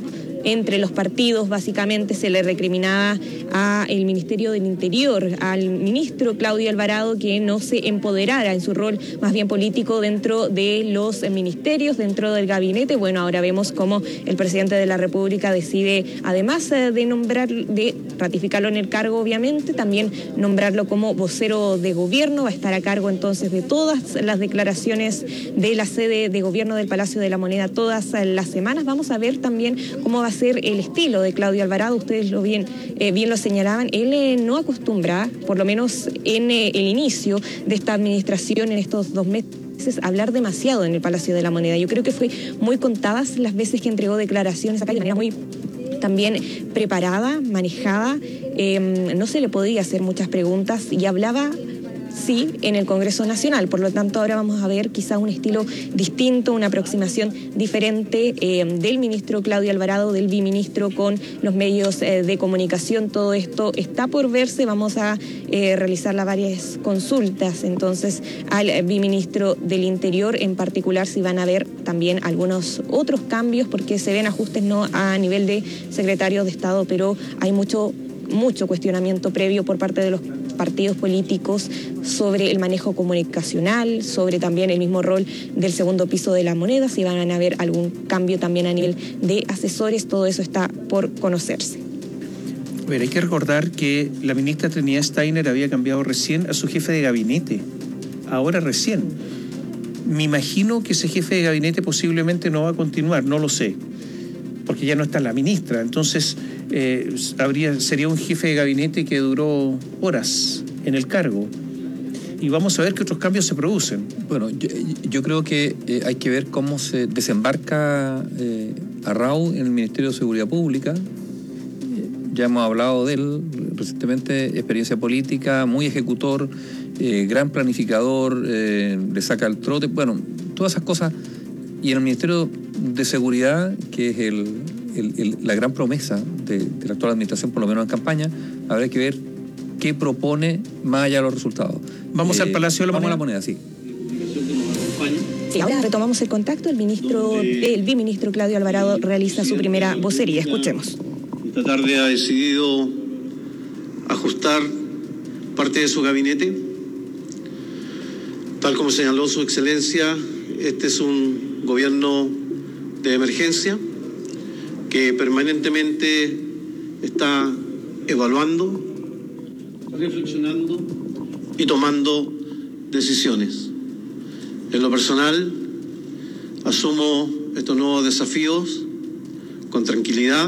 [SPEAKER 11] entre los partidos. Básicamente se le recriminaba al Ministerio del Interior, al ministro Claudio Alvarado, que no se empoderara en su rol más bien político dentro de los ministerios, dentro del gabinete. Bueno, ahora vemos cómo el presidente de la República decide, además de nombrar, de ratificarlo en el cargo, obviamente, también nombrarlo como vocero de gobierno. Va a estar a cargo entonces de todas las declaraciones de la sede de gobierno del Palacio de la Moneda todas las semanas. Vamos a ver también cómo va a ser el estilo de Claudio Alvarado. Ustedes lo bien, eh, bien lo señalaban. Él eh, no acostumbra, por lo menos en eh, el inicio de esta administración, en estos dos meses, hablar demasiado en el Palacio de la Moneda. Yo creo que fue muy contadas las veces que entregó declaraciones acá de manera muy también preparada, manejada. Eh, no se le podía hacer muchas preguntas y hablaba, sí, en el Congreso Nacional. Por lo tanto, ahora vamos a ver quizá un estilo distinto, una aproximación diferente eh, del ministro Claudio Alvarado, del biministro con los medios eh, de comunicación. Todo esto está por verse. Vamos a eh, realizar las varias consultas entonces al biministro del Interior, en particular si van a haber también algunos otros cambios, porque se ven ajustes no a nivel de secretario de Estado, pero hay mucho, mucho cuestionamiento previo por parte de los partidos políticos sobre el manejo comunicacional, sobre también el mismo rol del segundo piso de la moneda, si van a haber algún cambio también a nivel de asesores. Todo eso está por conocerse.
[SPEAKER 4] A ver, hay que recordar que la ministra Trinidad Steiner había cambiado recién a su jefe de gabinete, ahora recién. Me imagino que ese jefe de gabinete posiblemente no va a continuar, no lo sé, porque ya no está la ministra. Entonces eh, habría, sería un jefe de gabinete que duró horas en el cargo. Y vamos a ver qué otros cambios se producen.
[SPEAKER 2] Bueno, yo, yo creo que eh, hay que ver cómo se desembarca eh, Arrau en el Ministerio de Seguridad Pública. Eh, ya hemos hablado de él recientemente, experiencia política, muy ejecutor, eh, gran planificador, eh, le saca el trote, bueno, todas esas cosas. Y en el Ministerio de Seguridad, que es el, el, el, la gran promesa de, de la actual administración, por lo menos en campaña, habrá que ver qué propone más allá de los resultados.
[SPEAKER 4] Vamos eh, al Palacio de la
[SPEAKER 2] Moneda.
[SPEAKER 4] Moneda.
[SPEAKER 2] Vamos a la Moneda, sí.
[SPEAKER 11] Sí, ahora retomamos el contacto. El ministro, el biministro Claudio Alvarado realiza su primera vocería. Escuchemos.
[SPEAKER 13] Esta tarde ha decidido ajustar parte de su gabinete. Tal como señaló su excelencia, este es un gobierno de emergencia que permanentemente está evaluando, reflexionando y tomando decisiones. En lo personal, asumo estos nuevos desafíos con tranquilidad,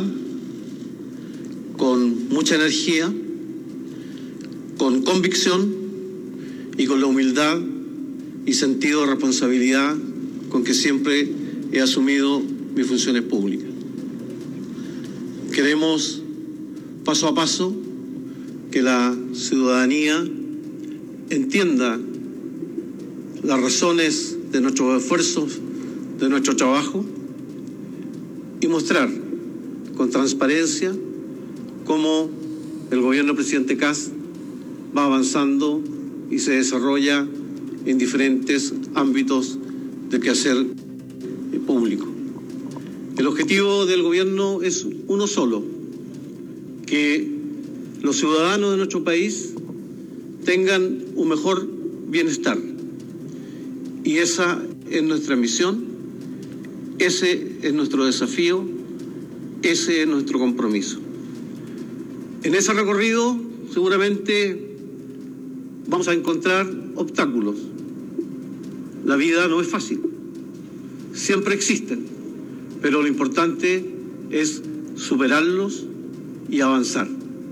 [SPEAKER 13] con mucha energía, con convicción y con la humildad y sentido de responsabilidad con que siempre he asumido mis funciones públicas. Queremos, paso a paso, que la ciudadanía entienda las razones de nuestros esfuerzos, de nuestro trabajo, y mostrar con transparencia cómo el gobierno del presidente Kast va avanzando y se desarrolla en diferentes ámbitos de quehacer público. El objetivo del gobierno es uno solo: que los ciudadanos de nuestro país tengan un mejor bienestar. Y esa es nuestra misión, ese es nuestro desafío, ese es nuestro compromiso. En ese recorrido seguramente vamos a encontrar obstáculos. La vida no es fácil, siempre existen, pero lo importante es superarlos y avanzar.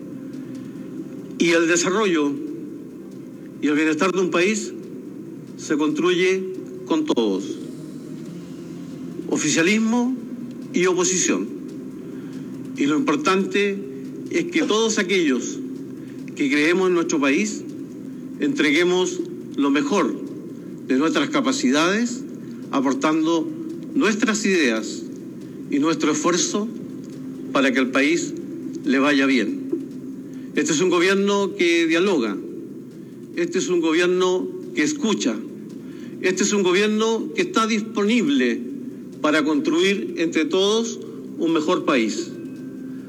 [SPEAKER 13] Y el desarrollo y el bienestar de un país se construye con todos, oficialismo y oposición. Y lo importante es que todos aquellos que creemos en nuestro país entreguemos lo mejor de nuestras capacidades, aportando nuestras ideas y nuestro esfuerzo para que al país le vaya bien. Este es un gobierno que dialoga, este es un gobierno que escucha, este es un gobierno que está disponible para construir entre todos un mejor país.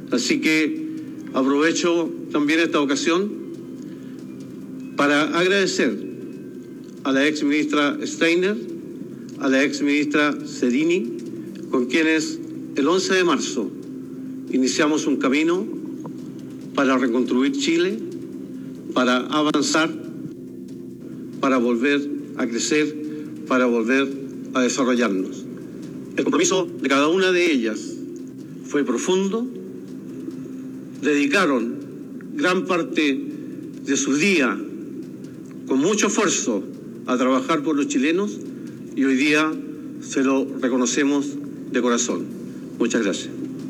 [SPEAKER 13] Así que aprovecho también esta ocasión para agradecer a la ex ministra Steiner, a la ex ministra Sedini, con quienes el once de marzo iniciamos un camino para reconstruir Chile, para avanzar, para volver a crecer, para volver a desarrollarnos. El compromiso de cada una de ellas fue profundo. Dedicaron gran parte de su día con mucho esfuerzo a trabajar por los chilenos y hoy día se lo reconocemos de corazón. Muchas gracias.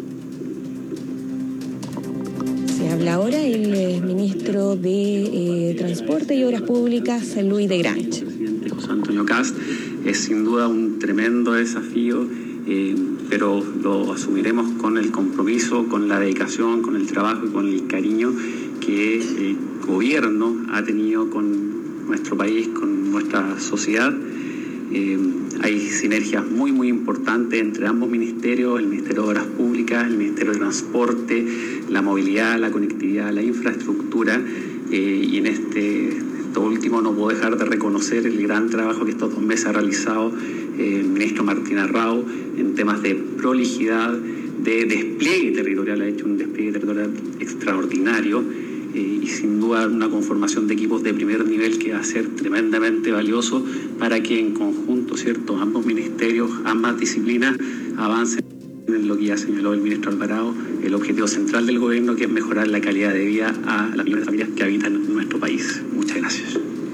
[SPEAKER 11] Se habla ahora el eh, ministro de eh, Transporte y Obras Públicas, Luis de Grange.
[SPEAKER 14] El presidente José Antonio Kast es sin duda un tremendo desafío, eh, pero lo asumiremos con el compromiso, con la dedicación, con el trabajo y con el cariño que el gobierno ha tenido con nuestro país, con nuestra sociedad. Eh, hay sinergias muy muy importantes entre ambos ministerios, el Ministerio de Obras Públicas, el Ministerio de Transporte, la movilidad, la conectividad, la infraestructura, eh, y en este esto último no puedo dejar de reconocer el gran trabajo que estos dos meses ha realizado eh, el ministro Martín Arrau en temas de prolijidad, de despliegue territorial. Ha hecho un despliegue territorial extraordinario, eh, y sin duda una conformación de equipos de primer nivel que va a ser tremendamente valioso para que en conjunto, ¿cierto?, ambos ministerios, ambas disciplinas avancen en lo que ya señaló el ministro Alvarado, el objetivo central del gobierno, que es mejorar la calidad de vida a las millones de familias que habitan en nuestro país. Muchas gracias.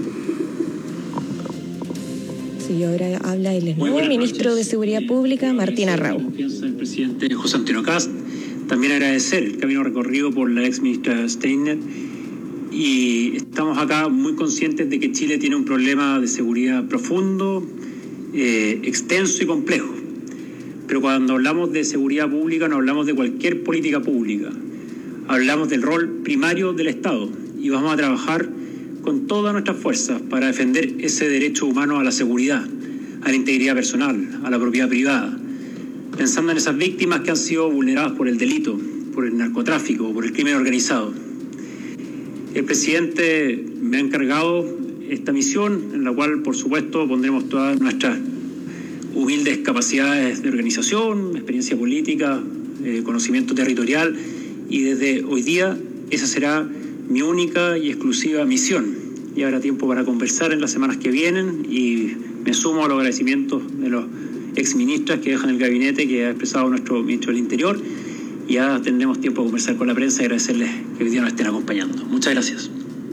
[SPEAKER 11] Sí, ahora habla el nuevo ministro
[SPEAKER 15] noches.
[SPEAKER 11] de Seguridad Pública, Martín Arrau.
[SPEAKER 15] La confianza del presidente José Antonio Kast. También agradecer el camino recorrido por la ex ministra Steiner. Y estamos acá muy conscientes de que Chile tiene un problema de seguridad profundo, eh, extenso y complejo. Pero cuando hablamos de seguridad pública no hablamos de cualquier política pública. Hablamos del rol primario del Estado y vamos a trabajar con todas nuestras fuerzas para defender ese derecho humano a la seguridad, a la integridad personal, a la propiedad privada, pensando en esas víctimas que han sido vulneradas por el delito, por el narcotráfico, por el crimen organizado. El presidente me ha encargado esta misión, en la cual, por supuesto, pondremos todas nuestras humildes capacidades de organización, experiencia política, eh, conocimiento territorial, y desde hoy día esa será mi única y exclusiva misión. Y habrá tiempo para conversar en las semanas que vienen, y me sumo a los agradecimientos de los exministras que dejan el gabinete, que ha expresado nuestro ministro del Interior, y ya tendremos tiempo de conversar con la prensa y agradecerles que hoy día nos estén acompañando. Muchas gracias.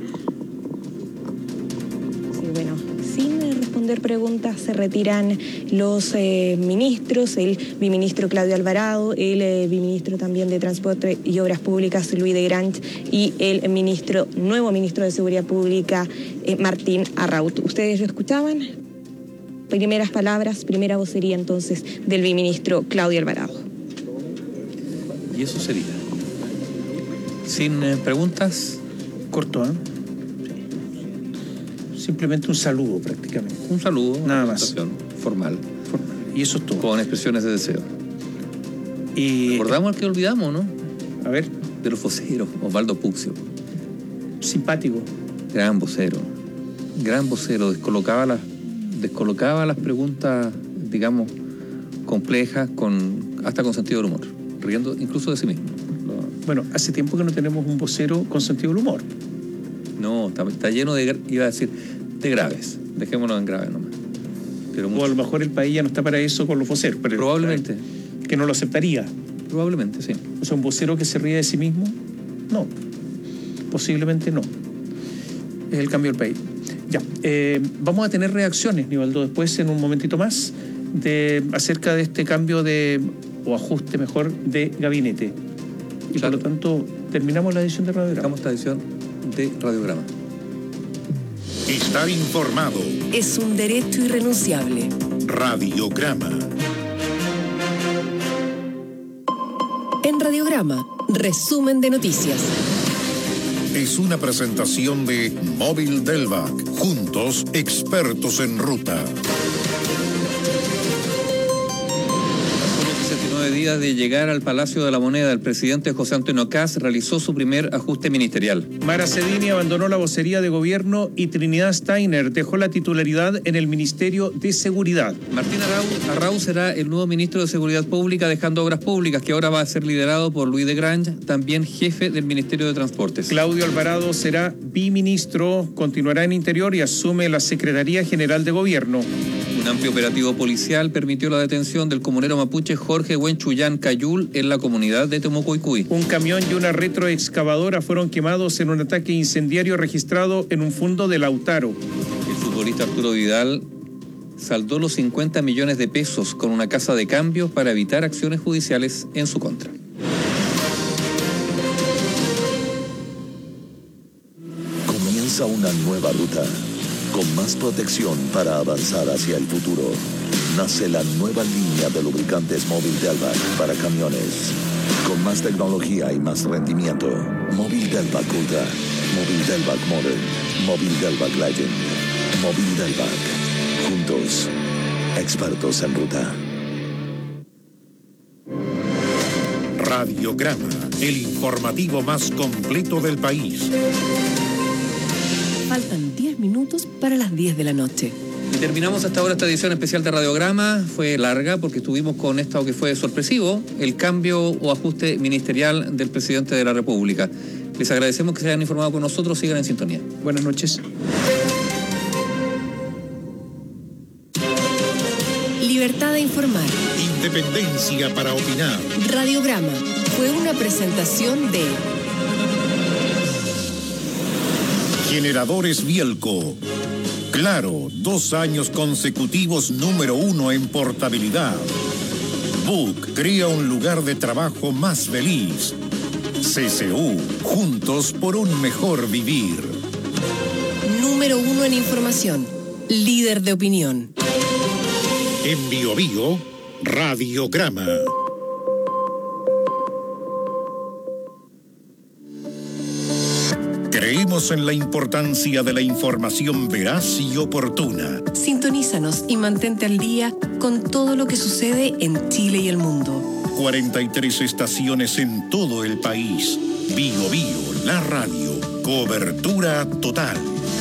[SPEAKER 11] Sí, bueno, sin responder preguntas se retiran los eh, ministros, el biministro Claudio Alvarado, el eh, biministro también de Transporte y Obras Públicas, Luis de Grange, y el ministro, nuevo ministro de Seguridad Pública, eh, Martín Arrau. ¿Ustedes lo escuchaban? Primeras palabras, primera vocería entonces del biministro Claudio Alvarado.
[SPEAKER 2] Y eso sería. Sin eh, preguntas.
[SPEAKER 4] Corto, ¿eh? Simplemente un saludo prácticamente.
[SPEAKER 2] Un saludo,
[SPEAKER 4] nada
[SPEAKER 2] una
[SPEAKER 4] más.
[SPEAKER 2] Formal.
[SPEAKER 4] Formal. Y eso es todo.
[SPEAKER 2] Con expresiones de deseo.
[SPEAKER 4] Y
[SPEAKER 2] recordamos al que olvidamos, ¿no?
[SPEAKER 4] A ver.
[SPEAKER 2] De los voceros, Osvaldo Puccio.
[SPEAKER 4] Simpático.
[SPEAKER 2] Gran vocero. Gran vocero. Descolocaba las, descolocaba las preguntas, digamos, complejas, con hasta con sentido del humor. Riendo incluso de sí mismo.
[SPEAKER 4] Bueno, hace tiempo que no tenemos un vocero con sentido del humor.
[SPEAKER 2] No, está, está lleno de, iba a decir, de graves. Dejémonos en graves nomás. Pero
[SPEAKER 4] o a lo mejor el país ya no está para eso con los voceros. Pero
[SPEAKER 2] probablemente.
[SPEAKER 4] Que no lo aceptaría.
[SPEAKER 2] Probablemente, sí.
[SPEAKER 4] O sea, un vocero que se ríe de sí mismo, no. Posiblemente no. Es el cambio del país. Ya, eh, vamos a tener reacciones, Nivaldo, después en un momentito más, de acerca de este cambio de, o ajuste mejor, de gabinete. Y claro, por lo tanto, terminamos la edición de Radiograma.
[SPEAKER 2] Terminamos esta edición de Radiograma.
[SPEAKER 16] Estar informado
[SPEAKER 17] es un derecho irrenunciable.
[SPEAKER 16] Radiograma.
[SPEAKER 17] En Radiograma, resumen de noticias.
[SPEAKER 16] Es una presentación de Móvil Delvac. Juntos, expertos en ruta.
[SPEAKER 2] sesenta y nueve días días de llegar al Palacio de la Moneda, el presidente José Antonio Kast realizó su primer ajuste ministerial.
[SPEAKER 4] Mara Cedini abandonó la vocería de gobierno y Trinidad Steiner dejó la titularidad en el Ministerio de Seguridad.
[SPEAKER 2] Martín Arrau, Arrau será el nuevo ministro de Seguridad Pública, dejando Obras Públicas, que ahora va a ser liderado por Luis de Grange, también jefe del Ministerio de Transportes.
[SPEAKER 4] Claudio Alvarado será biministro, continuará en Interior y asume la Secretaría General de Gobierno.
[SPEAKER 2] Un amplio operativo policial permitió la detención del comunero mapuche Jorge Huenchuyán Cayul en la comunidad de Temucoicuy.
[SPEAKER 4] Un camión y una retroexcavadora fueron quemados en un ataque incendiario registrado en un fundo de Lautaro.
[SPEAKER 2] El futbolista Arturo Vidal saldó los cincuenta millones de pesos con una casa de cambio para evitar acciones judiciales en su contra.
[SPEAKER 18] Comienza una nueva ruta. Con más protección para avanzar hacia el futuro. Nace la nueva línea de lubricantes Mobil Delvac para camiones. Con más tecnología y más rendimiento. Mobil Delvac Ultra. Mobil Delvac Modern. Mobil Delvac Legend. Mobil Delvac. Juntos. Expertos en ruta.
[SPEAKER 16] Radiograma. El informativo más completo del país.
[SPEAKER 17] Faltan diez minutos para las diez de la noche.
[SPEAKER 2] Y terminamos hasta ahora esta edición especial de Radiograma. Fue larga porque estuvimos con esto que fue sorpresivo, el cambio o ajuste ministerial del presidente de la República. Les agradecemos que se hayan informado con nosotros. Sigan en sintonía.
[SPEAKER 4] Buenas noches.
[SPEAKER 17] Libertad de informar.
[SPEAKER 16] Independencia para opinar.
[SPEAKER 17] Radiograma fue una presentación de
[SPEAKER 16] Generadores Bielco. Claro, dos años consecutivos número uno en portabilidad. Book crea un lugar de trabajo más feliz. C C U, juntos por un mejor vivir.
[SPEAKER 17] Número uno en información. Líder de opinión.
[SPEAKER 16] En Bio Bio, Radiograma. Creemos en la importancia de la información veraz y oportuna.
[SPEAKER 17] Sintonízanos y mantente al día con todo lo que sucede en Chile y el mundo.
[SPEAKER 16] cuarenta y tres estaciones en todo el país. Bio Bio, la radio. Cobertura total.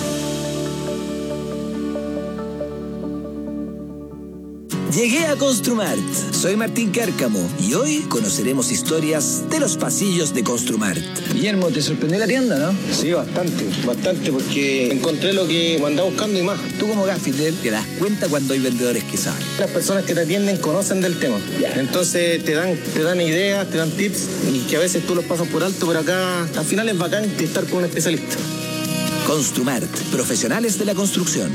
[SPEAKER 19] Llegué a Construmart. Soy Martín Cárcamo y hoy conoceremos historias de los pasillos de Construmart.
[SPEAKER 20] Guillermo, ¿te sorprendió la tienda, no? Sí, bastante, bastante, porque encontré lo que andaba buscando y más.
[SPEAKER 19] Tú como gaffiter te das cuenta cuando hay vendedores que saben.
[SPEAKER 20] Las personas que te atienden conocen del tema. Yeah. Entonces te dan, te dan ideas, te dan tips y que a veces tú los pasas por alto, pero acá al final es bacán estar con un especialista.
[SPEAKER 19] Construmart, profesionales de la construcción.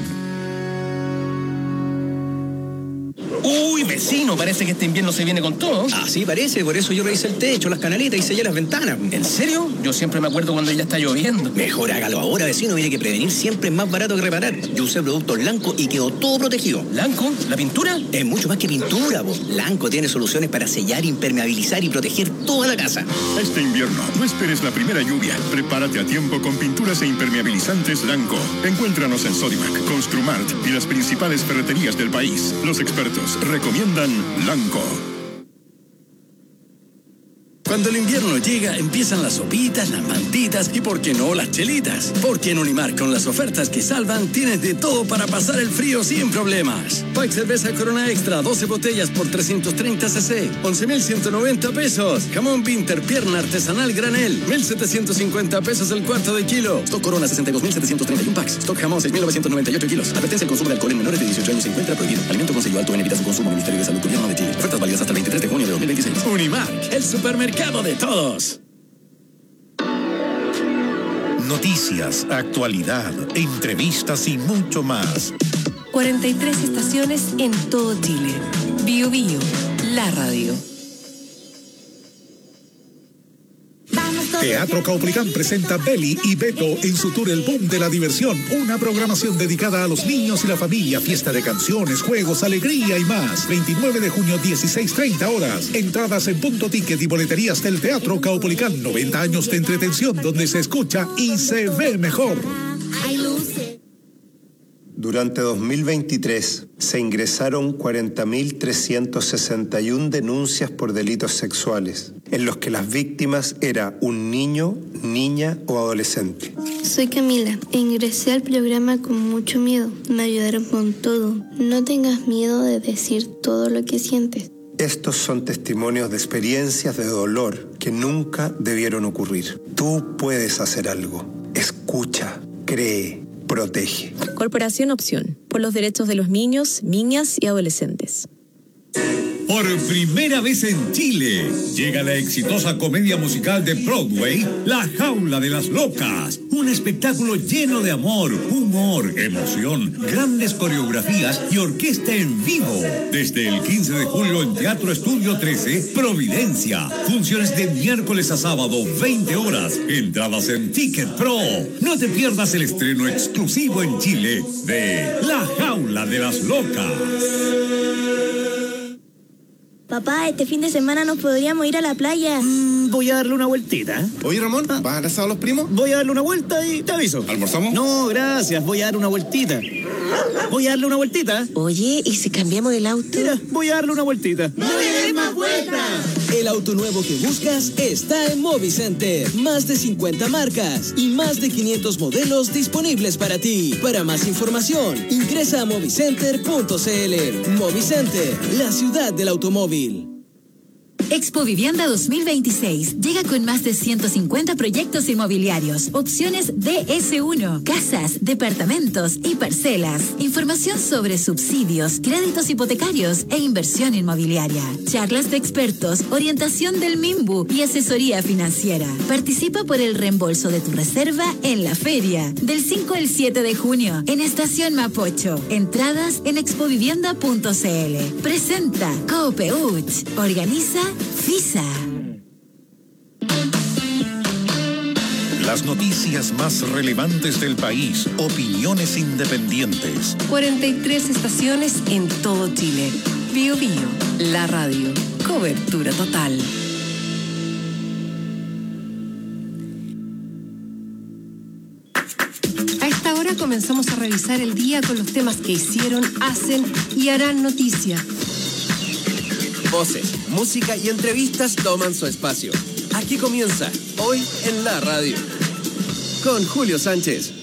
[SPEAKER 21] Uy, vecino, parece que este invierno se viene con todo.
[SPEAKER 19] Ah, sí, parece, por eso yo revisé el techo, las canaletas y sellé las ventanas.
[SPEAKER 21] ¿En serio? Yo siempre me acuerdo cuando ya está lloviendo.
[SPEAKER 19] Mejor hágalo ahora, vecino, mire que prevenir siempre es más barato que reparar. Yo usé productos Lanco y quedó todo protegido.
[SPEAKER 21] ¿Lanco? ¿La pintura?
[SPEAKER 19] Es mucho más que pintura, vos. Lanco tiene soluciones para sellar, impermeabilizar y proteger toda la casa.
[SPEAKER 22] Este invierno, no esperes la primera lluvia. Prepárate a tiempo con pinturas e impermeabilizantes Lanco. Encuéntranos en Sodimac, Construmart y las principales ferreterías del país. Los expertos recomiendan Lanco.
[SPEAKER 23] Cuando el invierno llega, empiezan las sopitas, las mantitas y, ¿por qué no, las chelitas? Porque en Unimark, con las ofertas que salvan, tienes de todo para pasar el frío sin problemas. Pack cerveza Corona Extra, doce botellas por trescientos treinta centilitros, once mil ciento noventa pesos. Jamón Pinter, pierna artesanal granel, mil setecientos cincuenta pesos el cuarto de kilo. Stock Corona, sesenta y dos mil setecientos treinta y uno packs. Stock Jamón, seis mil novecientos noventa y ocho kilos. Advertencia: el consumo de alcohol en menores de dieciocho años se encuentra prohibido. Alimento con sello alto en evita su consumo. Ministerio de Salud, Gobierno de Chile. Ofertas válidas hasta el veintitrés de junio de dos mil veintiséis. Unimark, el supermercado de todos.
[SPEAKER 16] Noticias, actualidad, entrevistas y mucho más.
[SPEAKER 17] cuarenta y tres estaciones en todo Chile. Bio Bio, la radio.
[SPEAKER 16] Teatro Caupolicán presenta Beli y Beto en su tour El Boom de la Diversión, una programación dedicada a los niños y la familia, fiesta de canciones, juegos, alegría y más. veintinueve de junio, dieciséis treinta horas. Entradas en Punto Ticket y boleterías del Teatro Caupolicán. noventa años de entretención donde se escucha y se ve mejor.
[SPEAKER 1] Durante dos mil veintitrés se ingresaron cuarenta mil trescientas sesenta y una denuncias por delitos sexuales, en los que las víctimas eran un niño, niña o adolescente.
[SPEAKER 3] Soy Camila e ingresé al programa con mucho miedo. Me ayudaron con todo. No tengas miedo de decir todo lo que sientes.
[SPEAKER 1] Estos son testimonios de experiencias de dolor que nunca debieron ocurrir. Tú puedes hacer algo. Escucha, cree, protege.
[SPEAKER 5] Corporación Opción, por los derechos de los niños, niñas y adolescentes.
[SPEAKER 24] Por primera vez en Chile, llega la exitosa comedia musical de Broadway, La Jaula de las Locas. Un espectáculo lleno de amor, humor, emoción, grandes coreografías y orquesta en vivo. Desde el quince de julio en Teatro Estudio trece, Providencia. Funciones de miércoles a sábado, veinte horas. Entradas en Ticket Pro. No te pierdas el estreno exclusivo en Chile de La Jaula de las Locas.
[SPEAKER 3] Papá, este fin de semana nos podríamos ir a la playa.
[SPEAKER 25] Mm, voy a darle una vueltita.
[SPEAKER 26] Oye, Ramón, ¿vas a abrazar a los primos?
[SPEAKER 25] Voy a darle una vuelta y te aviso.
[SPEAKER 26] ¿Almorzamos?
[SPEAKER 25] No, gracias, voy a dar una vueltita. Voy a darle una vueltita.
[SPEAKER 27] Oye, ¿y si cambiamos el auto?
[SPEAKER 25] Mira, voy a darle una vueltita.
[SPEAKER 27] ¡No le des más vueltas!
[SPEAKER 19] El auto nuevo que buscas está en Movicenter. Más de cincuenta marcas y más de quinientos modelos disponibles para ti. Para más información, ingresa a movicenter punto c l. Movicenter, la ciudad del automóvil.
[SPEAKER 28] Expo Vivienda dos mil veintiséis llega con más de ciento cincuenta proyectos inmobiliarios, opciones D S uno, casas, departamentos y parcelas, información sobre subsidios, créditos hipotecarios e inversión inmobiliaria, charlas de expertos, orientación del MIMBU y asesoría financiera. Participa por el reembolso de tu reserva en la feria del cinco al siete de junio en Estación Mapocho. Entradas en expovivienda punto c l. Presenta Coopeuch. Organiza FISA.
[SPEAKER 22] Las noticias más relevantes del país, opiniones independientes.
[SPEAKER 17] cuarenta y tres estaciones en todo Chile. Bio Bio, la radio. Cobertura total. A esta hora comenzamos a revisar el día con los temas que hicieron, hacen y harán noticia.
[SPEAKER 29] Voces, música y entrevistas toman su espacio. Aquí comienza, hoy en la radio, con Julio Sánchez.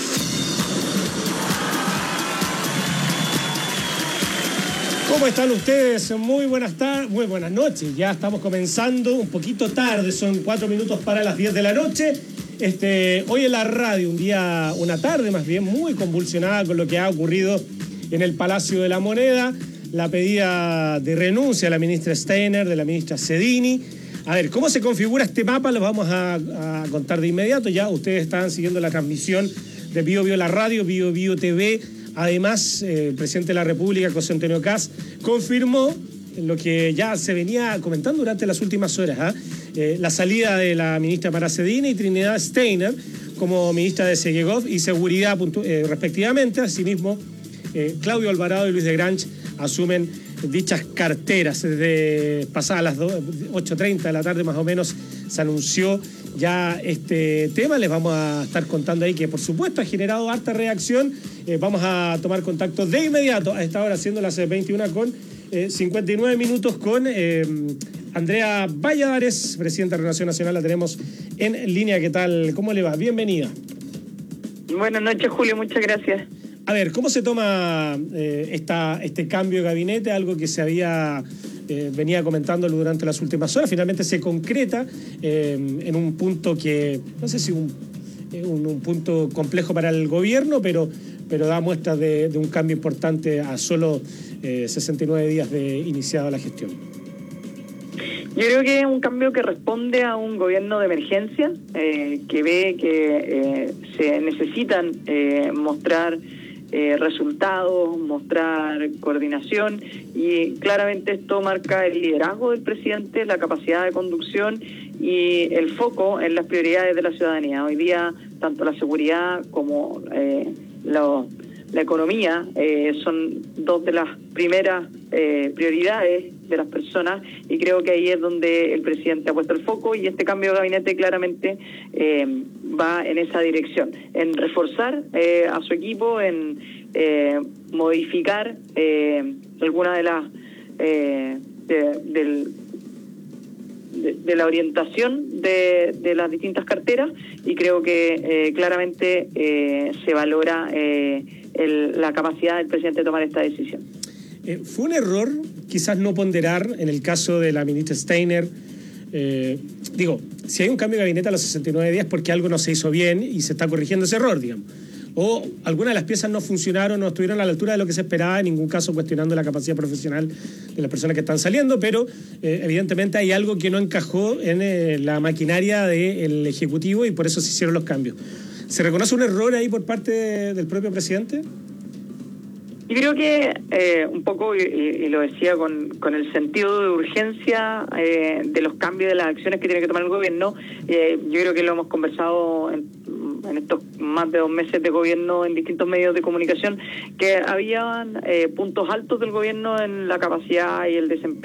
[SPEAKER 30] ¿Cómo están ustedes? Muy buenas tardes, muy buenas noches. Ya estamos comenzando un poquito tarde, son cuatro minutos para las diez de la noche. Este, hoy en la radio, un día, una tarde más bien, muy convulsionada con lo que ha ocurrido en el Palacio de la Moneda. La pedida de renuncia de la ministra Steiner, de la ministra Cedini. A ver, ¿cómo se configura este mapa? Lo vamos a, a contar de inmediato. Ya ustedes están siguiendo la transmisión de Bio Bio la radio, Bio Bio T V. Además, eh, el presidente de la República, José Antonio Kast, confirmó lo que ya se venía comentando durante las últimas horas, ¿eh? Eh, la salida de la ministra Mara Cedini y Trinidad Steiner como ministra de Segegov y Seguridad, eh, respectivamente. Asimismo, eh, Claudio Alvarado y Luis de Grange asumen dichas carteras. Desde pasadas las ocho treinta de la tarde más o menos se anunció ya este tema. Les vamos a estar contando ahí que por supuesto ha generado harta reacción. Eh, vamos a tomar contacto de inmediato a esta hora, siendo las veintiuna con eh, cincuenta y nueve minutos, con eh, Andrea Valladares, presidenta de Renovación Nacional. La tenemos en línea. ¿Qué tal? ¿Cómo le va? Bienvenida.
[SPEAKER 31] Buenas noches, Julio. Muchas gracias.
[SPEAKER 30] A ver, ¿cómo se toma eh, esta, este cambio de gabinete? Algo que se había eh, venía comentándolo durante las últimas horas. Finalmente se concreta eh, en un punto que, no sé si un, un, un punto complejo para el gobierno, pero, pero da muestras de, de un cambio importante a solo eh, sesenta y nueve días de iniciada la gestión.
[SPEAKER 31] Yo creo que es un cambio que responde a un gobierno de emergencia, eh, que ve que eh, se necesitan eh, mostrar Eh, resultados, mostrar coordinación, y claramente esto marca el liderazgo del presidente, la capacidad de conducción y el foco en las prioridades de la ciudadanía. Hoy día, tanto la seguridad como eh, lo, la economía eh, son dos de las primeras eh, prioridades de las personas, y creo que ahí es donde el presidente ha puesto el foco, y este cambio de gabinete claramente eh, va en esa dirección, en reforzar eh, a su equipo, en, eh, modificar eh, alguna de las eh, de, del, de, de la orientación de, de las distintas carteras, y creo que eh, claramente eh, se valora eh, el, la capacidad del presidente de tomar esta decisión.
[SPEAKER 30] Eh, ¿Fue un error quizás no ponderar en el caso de la ministra Steiner? Eh, digo, si hay un cambio de gabinete a los sesenta y nueve días porque algo no se hizo bien y se está corrigiendo ese error, digamos. O algunas de las piezas no funcionaron, no estuvieron a la altura de lo que se esperaba, en ningún caso cuestionando la capacidad profesional de las personas que están saliendo, pero eh, evidentemente hay algo que no encajó en eh, la maquinaria del Ejecutivo y por eso se hicieron los cambios. ¿Se reconoce un error ahí por parte de, del propio presidente?
[SPEAKER 31] Yo creo que eh, un poco, y, y lo decía con, con el sentido de urgencia eh, de los cambios de las acciones que tiene que tomar el gobierno, eh, yo creo que lo hemos conversado en, en estos más de dos meses de gobierno en distintos medios de comunicación, que habían eh, puntos altos del gobierno en la capacidad y el desempeño